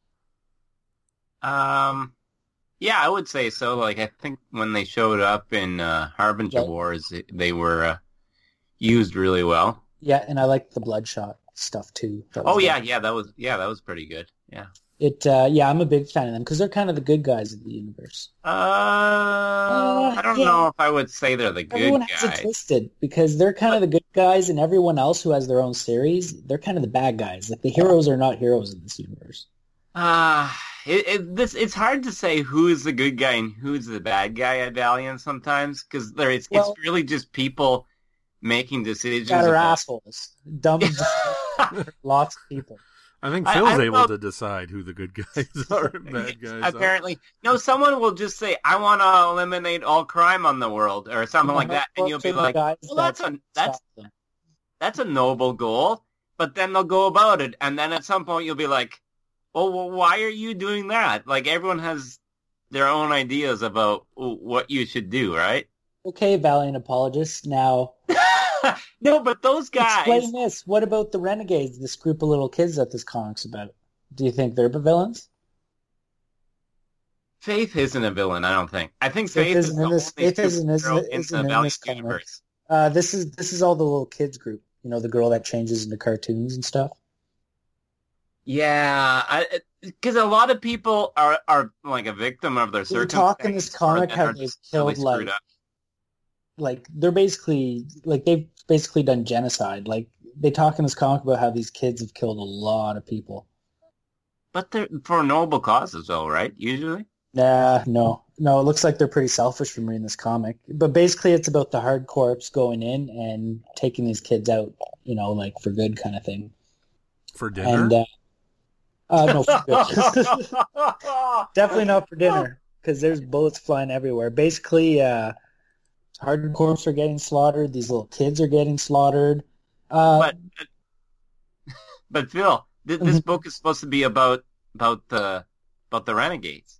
Um, yeah, I would say so. Like, I think when they showed up in uh, Harbinger Right. Wars, they were uh, used really well. Yeah, and I like the Bloodshot stuff too. That was Oh yeah, good. yeah, that was yeah, that was pretty good. Yeah. It, uh, yeah, I'm a big fan of them because they're kind of the good guys of the universe. Uh, I don't yeah. know if I would say they're the good Everyone has it guys. twisted because they're kind of the good guys, and everyone else who has their own series, they're kind of the bad guys. Like the heroes are not heroes in this universe. Uh, it, it, this it's hard to say who's the good guy and who's the bad guy at Valiant sometimes because there it's Well- it's really just people making decisions. Got are about- assholes, dumb, lots of people. I think I- Phil's I able love- to decide who the good guys are and bad guys Apparently, no. Someone will just say, "I want to eliminate all crime on the world," or something like that, and you'll be like, Guys "Well, that's that a that's stop them. that's a noble goal." But then they'll go about it, and then at some point you'll be like, "Well, well why are you doing that?" Like everyone has their own ideas about what you should do, right? Okay, Valiant apologists. Now, No, but those guys. explain this. What about the Renegades, this group of little kids that this comic's about? Do you think they're the villains? Faith isn't a villain, I don't think. I think Faith Faith, is isn't the in this- only Faith isn't- isn't- superhero in isn't the in Valiant this comic. universe. Uh, this is this is all the little kids group. You know, the girl that changes into cartoons and stuff. Yeah, because a lot of people are, are like a victim of their They circumstances. talk in this comic or how are they've just killed, really screwed like- up. Like they're basically like they've basically done genocide. Like they talk in this comic about how these kids have killed a lot of people. But they're for noble causes, though, right? Usually. Nah, no, no. It looks like they're pretty selfish from reading this comic. But basically, it's about the Hard Corps going in and taking these kids out. You know, like for good kind of thing. for dinner. And uh, uh no, for good. Definitely not for dinner because there's bullets flying everywhere. Basically, uh, Hard Corps are getting slaughtered. These little kids are getting slaughtered. Uh, but but Phil, th- this book is supposed to be about about the about the renegades.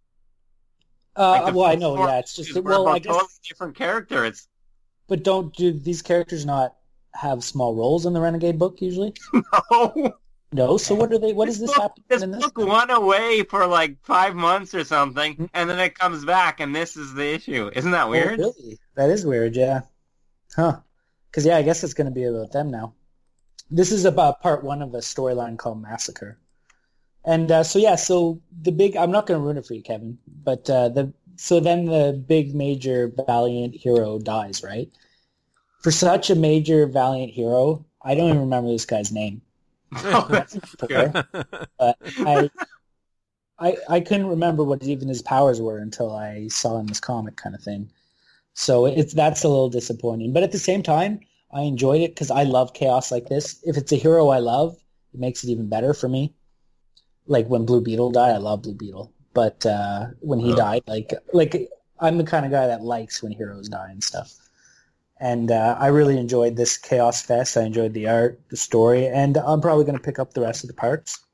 uh, Like the well, I first know, four yeah. It's just issues were well, about I guess. totally different character. It's But don't do these characters not have small roles in the Renegade book usually? no. No. So what are they? What is this book, happening this in this? book one? went away for like five months or something, Mhm. and then it comes back, and this is the issue. Isn't that Oh, weird? really? That is weird. Yeah. Huh. Because yeah, I guess it's going to be about them now. This is about part one of a storyline called Massacre. And uh, so yeah, so the big. I'm not going to ruin it for you, Kevin. But uh, the so then the big major Valiant hero dies, right? For such a major Valiant hero, I don't even remember this guy's name. Oh, that's good. But I, I, I couldn't remember what even his powers were until I saw in this comic kind of thing. So it's that's a little disappointing. But at the same time, I enjoyed it because I love chaos like this. If it's a hero I love, it makes it even better for me. Like when Blue Beetle died, I love Blue Beetle. But uh, when he Oh. died, like like I'm the kind of guy that likes when heroes die and stuff. And uh, I really enjoyed this Chaos Fest. I enjoyed the art, the story, and I'm probably going to pick up the rest of the parts.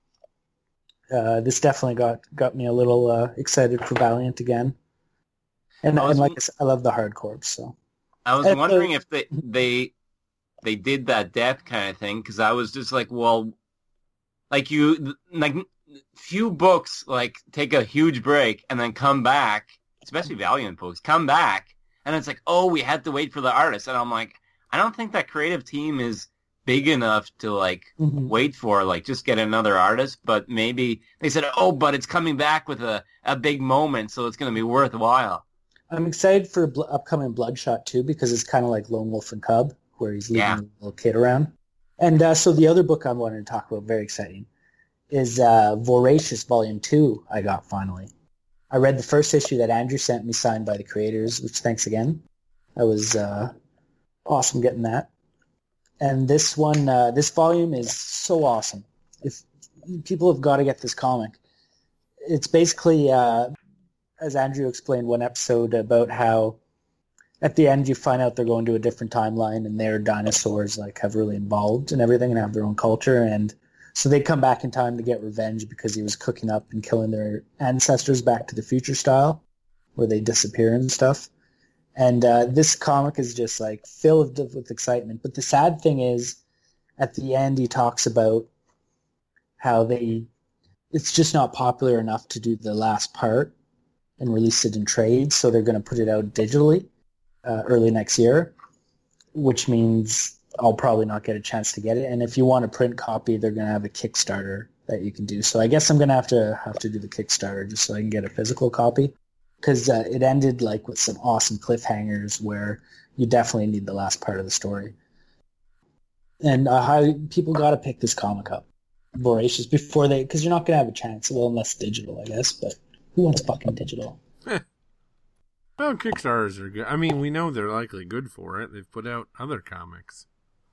Uh, this definitely got, got me a little uh, excited for Valiant again. And, I was- and like I said, I love the Hard Corps. So I was Uh, wondering if they they they did that death kind of thing, because I was just like, well, like you, like few books like take a huge break and then come back, especially Valiant books, come back, and it's like, oh, we had to wait for the artist, and I'm like, I don't think that creative team is big enough to like Mhm. wait for like just get another artist. But maybe they said, oh, but it's coming back with a, a big moment, so it's going to be worthwhile. I'm excited for bl- upcoming Bloodshot too, because it's kind of like Lone Wolf and Cub, where he's leaving Yeah. a little kid around. And uh, so the other book I wanted to talk about, very exciting, is uh, Voracious Volume two I got finally. I read the first issue that Andrew sent me signed by the creators, which thanks again. That was uh, awesome getting that. And this one, uh, this volume is so awesome. If people have got to get this comic. It's basically, uh, as Andrew explained one episode, about how at the end you find out they're going to a different timeline and their dinosaurs like have really evolved and everything and have their own culture, and so they come back in time to get revenge because he was cooking up and killing their ancestors Back to the Future style, where they disappear and stuff. And uh, this comic is just like filled with excitement. But the sad thing is, at the end he talks about how they it's just not popular enough to do the last part and release it in trade, so they're going to put it out digitally uh, early next year, which means I'll probably not get a chance to get it. And if you want a print copy, they're going to have a Kickstarter that you can do. So I guess I'm going to have to have to do the Kickstarter just so I can get a physical copy, because uh, it ended like with some awesome cliffhangers where you definitely need the last part of the story. And uh, how people got to pick this comic up, Voracious, before they, because you're not going to have a chance. Well, unless digital, I guess. But who wants fucking digital? Well, Kickstarters are good. I mean, we know they're likely good for it. They've put out other comics.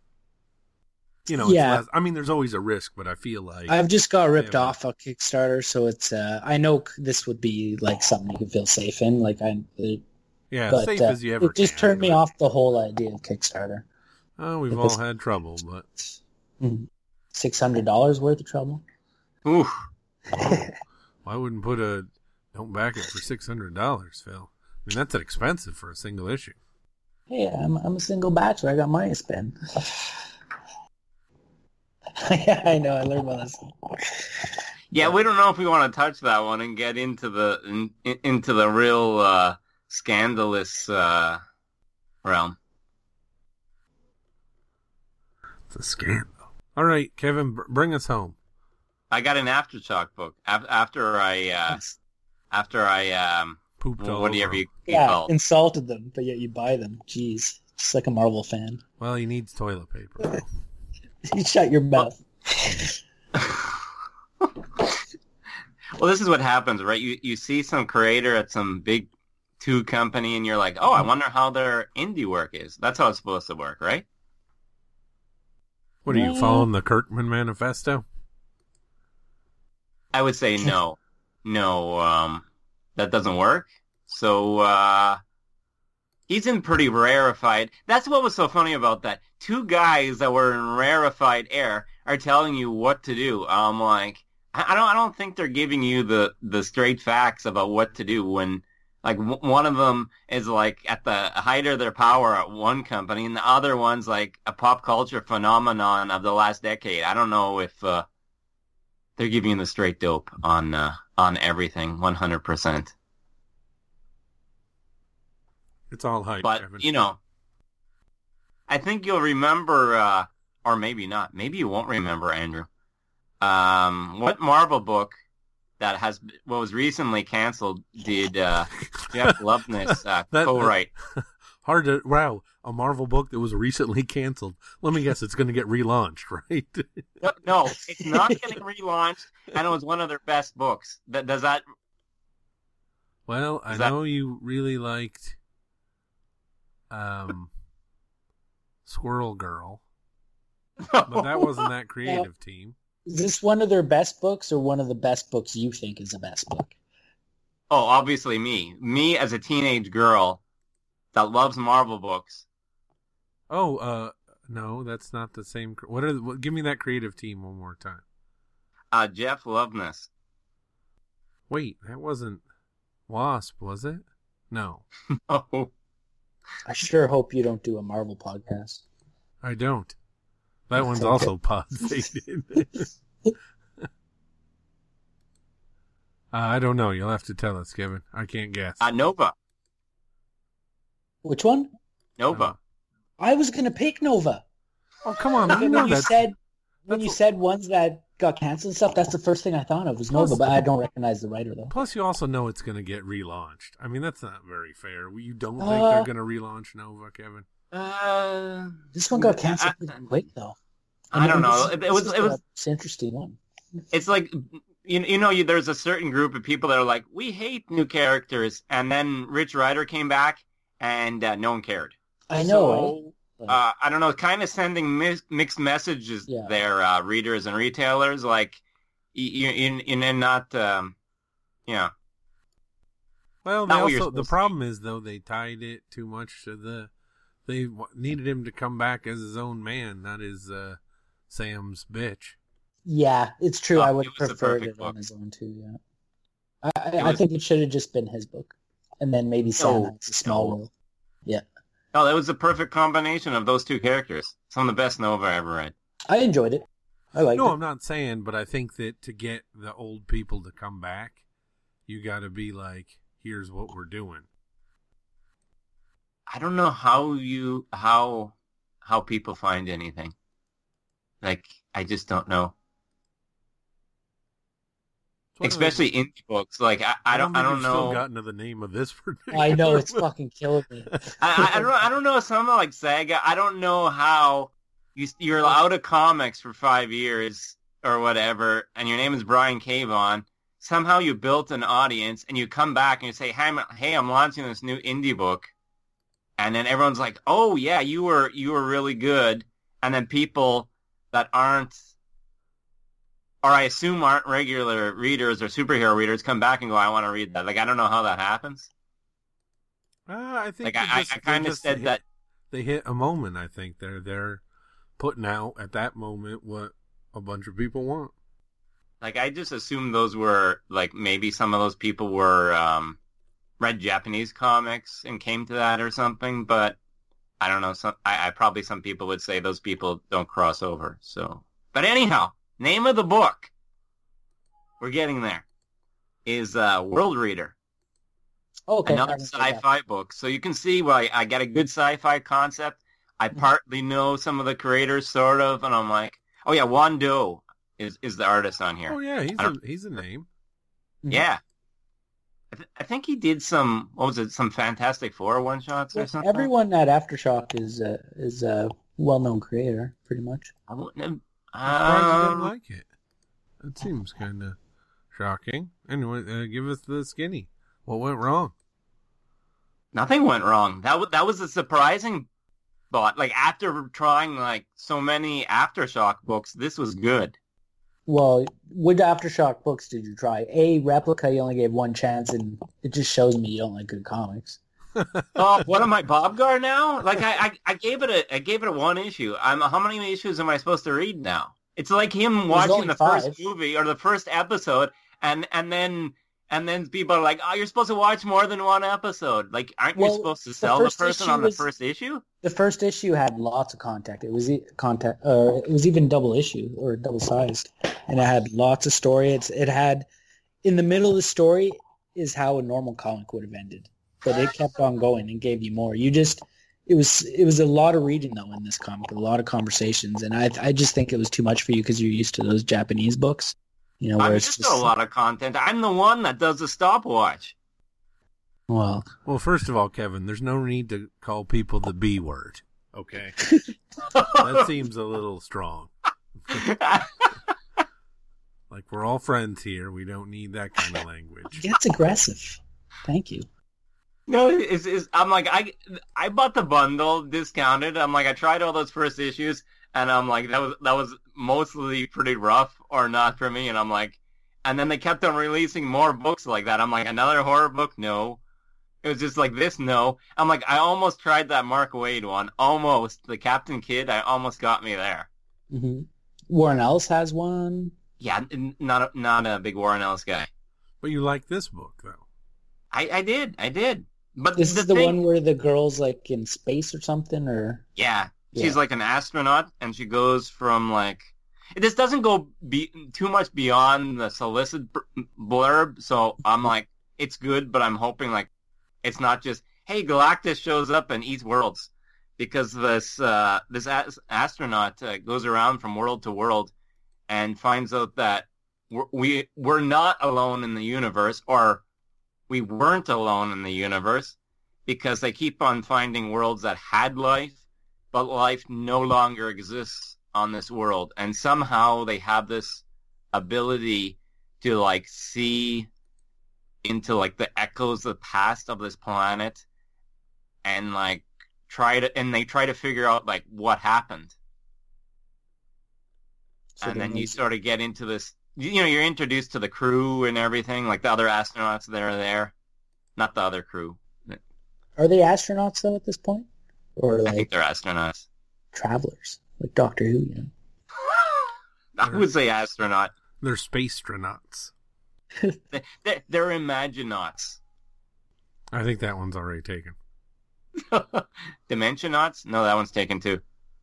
You know, Yeah. it's less, I mean, there's always a risk, but I feel like I've just got ripped Yeah, but- off a Kickstarter, so it's. Uh, I know c- this would be like something you can feel safe in. Like I, it, yeah, but safe uh, as you ever it just can, turned me but- off the whole idea of Kickstarter. Oh, we've If all it's- had trouble, but Six hundred dollars worth of trouble. Oof. I wouldn't put a don't back it for six hundred dollars, Phil. I mean, that's expensive for a single issue. Hey, I'm I'm a single bachelor. I got money to spend. Yeah, I know. I learned my lesson. Yeah, we don't know if we want to touch that one and get into the in, in- into the real uh, scandalous uh, realm. It's a scandal. All right, Kevin, br- bring us home. I got an Aftershock book af- after I uh, after I um Pooped all whatever over you, him. you Yeah, call it. insulted them, but yet you buy them. Jeez, just like a Marvel fan. Well, he needs toilet paper. though. You shut your mouth. Well, this is what happens, right? You you see some creator at some big two company, and you're like, oh, I wonder how their indie work is. That's how it's supposed to work, right? What are you following the Kirkman Manifesto? I would say no, no, um, that doesn't work. So uh, he's in pretty rarefied. That's what was so funny about that. Two guys that were in rarefied air are telling you what to do. I'm like, I I don't, I don't think they're giving you the the straight facts about what to do when. Like, w- one of them is, like, at the height of their power at one company, and the other one's, like, a pop culture phenomenon of the last decade. I don't know if uh, they're giving you the straight dope on uh, on everything, one hundred percent. It's all hype, But, Kevin. you know, I think you'll remember, uh, or maybe not. Maybe you won't remember, Andrew. Um, what Marvel book that has what was recently canceled did uh, Jeff Loveness uh, That- co-write? Hard to wow, a Marvel book that was recently canceled. Let me guess, it's going to get relaunched, right? No, no, it's not getting relaunched, and it was one of their best books. That does that? Well, I Is that- know you really liked um, Squirrel Girl, but that wasn't that creative team. Is this one of their best books, or one of the best books you think is the best book? Oh, obviously me. Me as a teenage girl that loves Marvel books. Oh, uh, no, that's not the same. cr- What are? The, what, give me that creative team one more time. Uh, Jeff Loveness. Wait, that wasn't Wasp, was it? No. Oh, I sure hope you don't do a Marvel podcast. I don't. That one's Okay. also pod faded. uh, I don't know. You'll have to tell us, Kevin. I can't guess. Uh, Nova. Which one? Nova. I was gonna pick Nova. Oh, come on. You when know you that's... said when that's you a- said ones that got canceled and stuff, that's the first thing I thought of was Nova, Plus- but I don't recognize the writer though. Plus, you also know it's going to get relaunched. I mean, that's not very fair. You don't think Uh, they're going to relaunch Nova, Kevin? Uh, This one got canceled I- pretty quick though. I don't mean, know. this- It, it this was is it was the most interesting one. it's like you, you know you, there's a certain group of people that are like, we hate new characters, and then Rich Rider came back and uh, no one cared. I know. So, right? uh, I don't know, kind of sending mi- mixed messages Yeah. there, uh, readers and retailers, like you in in and not um, you know. Well, they Not what you're also the supposed to problem is though they tied it too much to the. They w- needed him to come back as his own man, not as uh, Sam's bitch. Yeah, it's true. Oh, I would it was the prefer perfect it on book. his own too. Yeah, I, I, It I was- think it should have just been his book, and then maybe Sam No, has a small no. role. No, that was the perfect combination of those two characters. Some of the best Nova I ever read. I enjoyed it. I liked No, it. I'm not saying, but I think that to get the old people to come back, you got to be like, here's what we're doing. I don't know how you how how people find anything. Like, I just don't know. That's why Especially indie books. Like I, I don't I think don't we've Still know. gotten to the name of this particular. I know it's fucking killing me. I, I, I don't I don't know something like Saga. I don't know how you you're out of comics for five years or whatever, and your name is Brian Cavon. Somehow you built an audience, and you come back and you say, "Hey, I'm, hey, I'm launching this new indie book," and then everyone's like, "Oh yeah, you were you were really good," and then people that aren't, or I assume aren't regular readers or superhero readers, come back and go, "I want to read that." Like I don't know how that happens. Uh, I think Like they I, just- I they kind of just said hit- that. they hit a moment. I think they're they're putting out at that moment what a bunch of people want. Like, I just assumed those were, like, maybe some of those people were, um, read Japanese comics and came to that or something, but I don't know. Some, I, I probably some people would say those people don't cross over, so. But anyhow, name of the book, we're getting there, is, uh, World Reader. Okay, Another I haven't read that. sci-fi book. So you can see why I got a good sci-fi concept. I partly know some of the creators, sort of, and I'm like, oh yeah, Wando is, is the artist on here. Oh yeah, he's I a don't- he's a name. Mhm. Yeah. I, th- I think he did some, what was it, some Fantastic Four one-shots or Well, something? everyone at Aftershock is uh, is a well-known creator, pretty much. I wouldn't have, I'm surprised you didn't um, like it. That seems kind of shocking. Anyway, uh, give us the skinny. What went wrong? nothing went wrong. That, w- that was a surprising thought. Like, after trying, like, so many Aftershock books, this was good. Well, what Aftershock books did you try? A, Replica, you only gave one chance, and it just shows me you don't like good comics. Oh, what am I, Bobgar now? Like, I, I, I gave it a, I gave it a one issue. I'm, how many issues am I supposed to read now? It's like him watching only the five. first movie or the first episode, and and then and then people are like, "Oh, you're supposed to watch more than one episode." Like, aren't Well, you supposed to the sell the first person issue on the was- first issue? The first issue had lots of contact. It was e- contact, uh, it was even double issue or double sized, and it had lots of story. It's it had in the middle of the story is how a normal comic would have ended, but it kept on going and gave you more. You just it was it was a lot of reading though in this comic, a lot of conversations, and I I just think it was too much for you because you're used to those Japanese books, you know, I where mean, it's there's just still a lot of content. I'm the one that does the stopwatch. well. Well, first of all, Kevin, there's no need to call people the B word. Okay, that seems a little strong. Like, we're all friends here. We don't need that kind of language. It gets aggressive. Thank you. No, it's, it's, I'm like, I, I bought the bundle discounted. I'm like, I tried all those first issues, and I'm like, that was that was mostly pretty rough or not for me. And I'm like, and then they kept on releasing more books like that. I'm like, another horror book? No. It was just like this, no. I'm like, I almost tried that Mark Waid one. Almost. The Captain Kidd, I almost got me there. hmm Warren Ellis has one. Yeah, n- not a, not a big Warren Ellis guy. But you like this book, though. I, I did, I did. But This the is the thing, one where the girl's like in space or something, or yeah, she's Yeah. like an astronaut, and she goes from like this doesn't go be, too much beyond the solicit blurb. So I'm like, it's good, but I'm hoping like it's not just hey, Galactus shows up and eats worlds, because this uh, this as- astronaut uh, goes around from world to world and finds out that we're, we we're not alone in the universe, or we weren't alone in the universe, because they keep on finding worlds that had life, but life no longer exists on this world. And somehow they have this ability to like see into like the echoes of the past of this planet and like try to, and they try to figure out like what happened. So And they then you make- sort of get into this, you know, you're introduced to the crew and everything, like the other astronauts that are there. Not the other crew. Are they astronauts though at this point, or I like think they're astronauts. travelers, like Doctor Who? You know. I would say astronaut. They're spacestronauts. They- They're, they're imaginauts. I think that one's already taken. Dimensionauts? No, that one's taken too.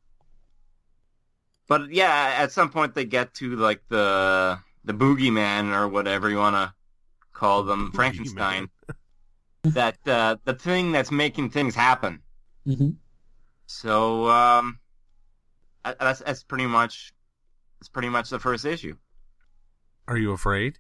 But yeah, at some point they get to like the the boogeyman or whatever you want to call them, Boogeyman. Frankenstein. that uh, the thing that's making things happen. hmm So um, I- that's that's pretty much that's pretty much the first issue. Are you afraid?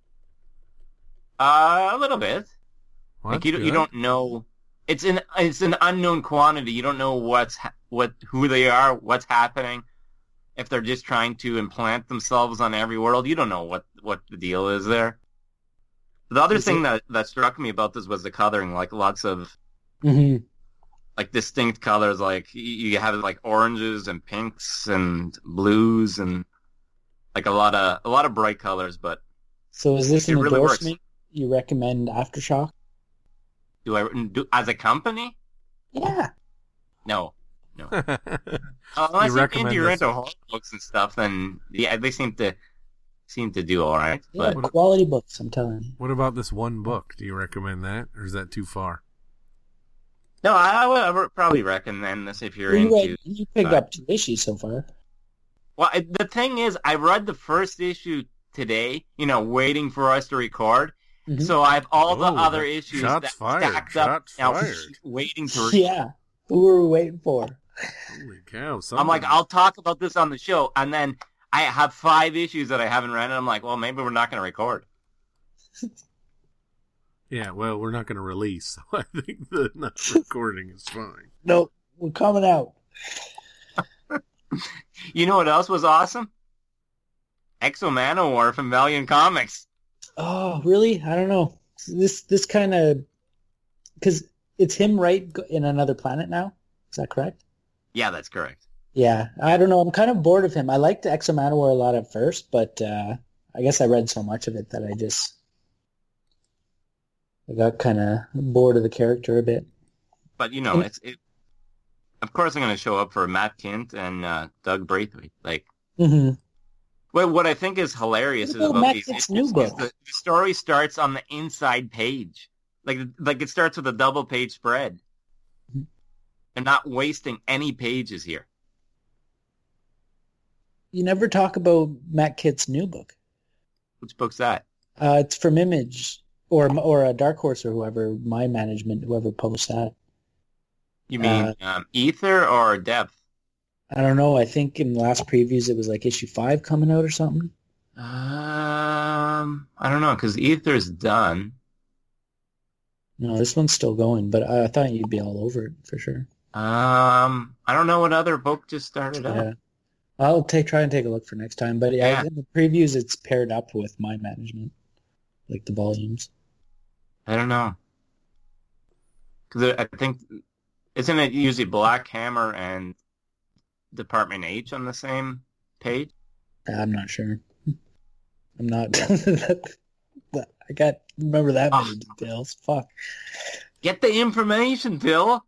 Uh, a little bit. Well, Like you that's don't- you good. don't know. It's an it's an unknown quantity. You don't know what's ha- what who they are, what's happening. If they're just trying to implant themselves on every world, you don't know what, what the deal is there. The other Is thing it- that, that struck me about this was the coloring. Like lots of hmm like distinct colors. Like you, you have like oranges and pinks and blues and like a lot of a lot of bright colors. But So is this It an really works. endorsement? You recommend Aftershock? do I do as a company? Yeah. No. Uh, unless you recommend into, you're this? into horror books and stuff, then yeah, they seem to seem to do all right. Yeah, But What- quality books, I'm telling you. What about this one book? Do you recommend that, or is that too far? no, I, I would I would probably recommend this if you're Well, you, into. read, you picked uh, up two issues so far. Well, I- the thing is, I read the first issue today. You know, waiting for us to record. Mhm. So I have all the Oh, other that- issues shots that fired, stacked up shots now, fired. waiting to. Read. Yeah. Who were we waiting for? Holy cow! I'm like, somebody- I'll talk about this on the show, and then I have five issues that I haven't read, and I'm like, well, maybe we're not going to record. Yeah, well, we're not going to release, so I think the not recording is fine. Nope. We're coming out. You know what else was awesome? Exo Manowar from Valiant Comics. Oh, really? I don't know. This this kind of... Because it's him, right, in Another Planet now? Is that correct? Yeah, that's correct. Yeah. I don't know. I'm kind of bored of him. I liked Exo Manowar a lot at first, but uh, I guess I read so much of it that I just... I got kind of bored of the character a bit. But, you know, And- it's it. Of course I'm going to show up for Matt Kint and uh, Doug Braithwaite. Like, hmm well, what I think is hilarious What is about about Matt these Kint's issues new is book? the, the story starts on the inside page. Like, like it starts with a double page spread. Mhm. They're not wasting any pages here. You never talk about Matt Kitt's new book. Which book's that? Uh, it's from Image or or a Dark Horse or whoever, my management, whoever published that. You mean Uh, um, Ether or Depth? I don't know. I think in the last previews it was like issue five coming out or something. Um, I don't know, because Ether's done. No, this one's still going, but I, I thought you'd be all over it for sure. Um, I don't know what other book just started up. Yeah, I'll take try and take a look for next time. But yeah, Yeah. in the previews it's paired up with my management, like the volumes. I don't know. Because I think, isn't it usually Black Hammer and Department H on the same page? I'm not sure. I'm not. I got remember that many Ah. details. Fuck. Get the information, Phil.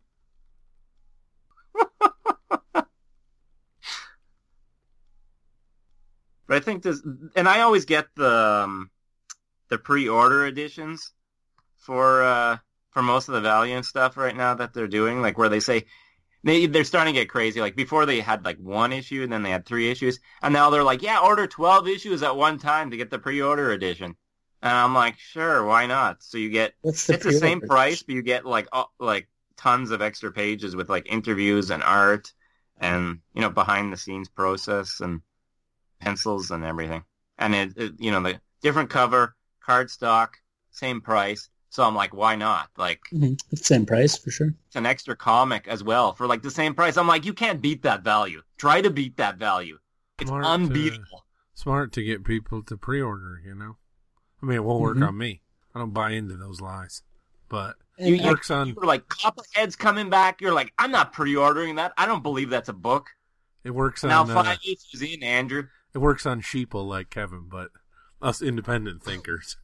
But I think this, and I always get the um, the pre-order editions for uh, for most of the Valiant stuff right now that they're doing, like where they say, They they're starting to get crazy. Like before, they had like one issue, and then they had three issues, and now they're like, yeah, order twelve issues at one time to get the pre-order edition. And I'm like, sure, why not? So you get What's the it's the same pre-order? price, but you get like uh, like tons of extra pages with like interviews and art, and you know behind the scenes process and pencils and everything. And it, it you know the different cover, cardstock, same price. So I'm like, why not? Like, Mm-hmm. It's the same price for sure. it's an extra comic as well for like the same price. I'm like, you can't beat that value. Try to beat that value. It's Smart, uh, unbeatable. Smart to get people to pre-order, you know? I mean, it won't work Mhm. on me. I don't buy into those lies. But You, it you, works on you're like, Copperhead's coming back. You're like, I'm not pre-ordering that. I don't believe that's a book. it works on Now uh, five issues in, Andrew. it works on sheeple like Kevin, but us independent thinkers.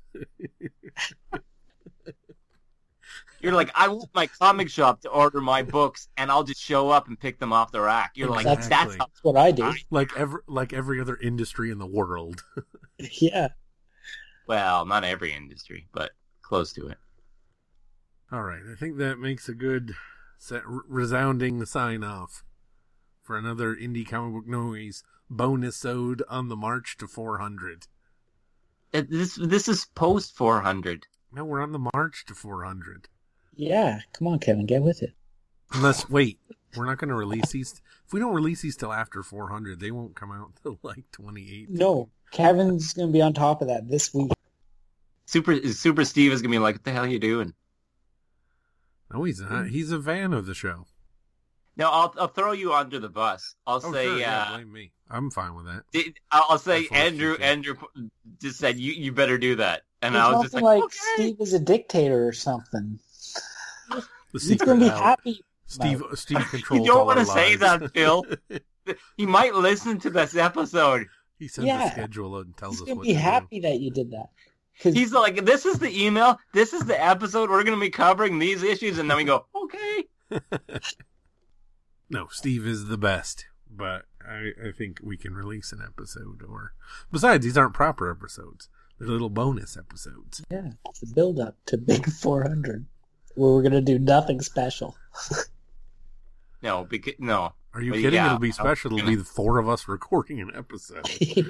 You're like, I want my comic shop to order my books, and I'll just show up and pick them off the rack. You're like, Exactly. that's how. That's what I do. like every like every other industry in the world. Yeah. Well, not every industry, but close to it. All right, I think that makes a good set, resounding sign off for another Indie Comic Book Noise bonus ode on the march to four hundred. It- This this is post four hundred. No, we're on the march to four hundred. Yeah. Come on, Kevin, get with it. Unless, wait, we're not going to release these. If we don't release these till after four hundred, they won't come out till like twenty-eight. No, Kevin's going to be on top of that this week. Super Super Steve is gonna be like, what the hell are you doing? No, he's not. He's a fan of the show. No, I'll I'll throw you under the bus. I'll Oh, say, sure, yeah, uh, blame me. I'm fine with that. Did- I'll I'll say I forced Andrew. you to. Andrew just said you, you better do that, and It's I was just nothing like, like okay. Steve is a dictator or something. The He's secret going to be out. happy. Steve, about Steve You controls don't all want our to say lives. that, Phil. He might listen to this episode. He sends Yeah. a schedule and tells He's us going to what be to happy that you did that. 'Cause He's like, this is the email. This is the episode. We're going to be covering these issues, and then we go, okay. do. No, Steve is the best, but I, I think we can release an episode. Or besides, these aren't proper episodes; they're little bonus episodes. Yeah, it's a build up to Big four hundred, where we're going to do nothing special. No, because no. Are you But kidding? yeah, It'll be I'm special. It'll gonna- be the four of us recording an episode. Yeah.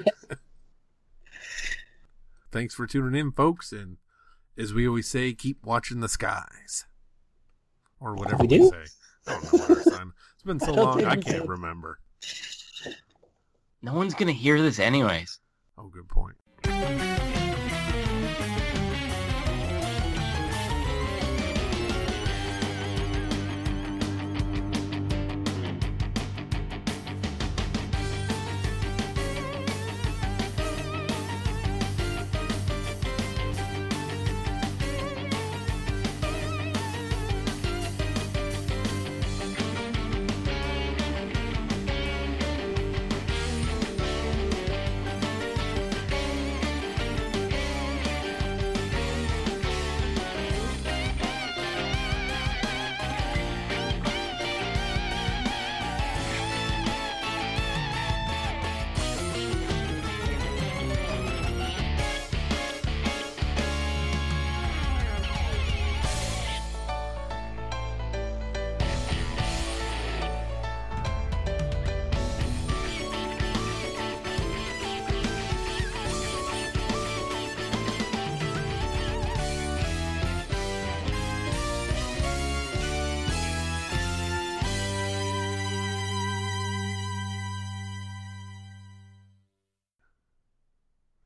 Thanks for tuning in, folks, and as we always say, keep watching the skies, or whatever We we, do? say. I don't know what our sign. It's been so I don't long, think I we can't do. remember. No one's going to hear this anyways. Oh, good point.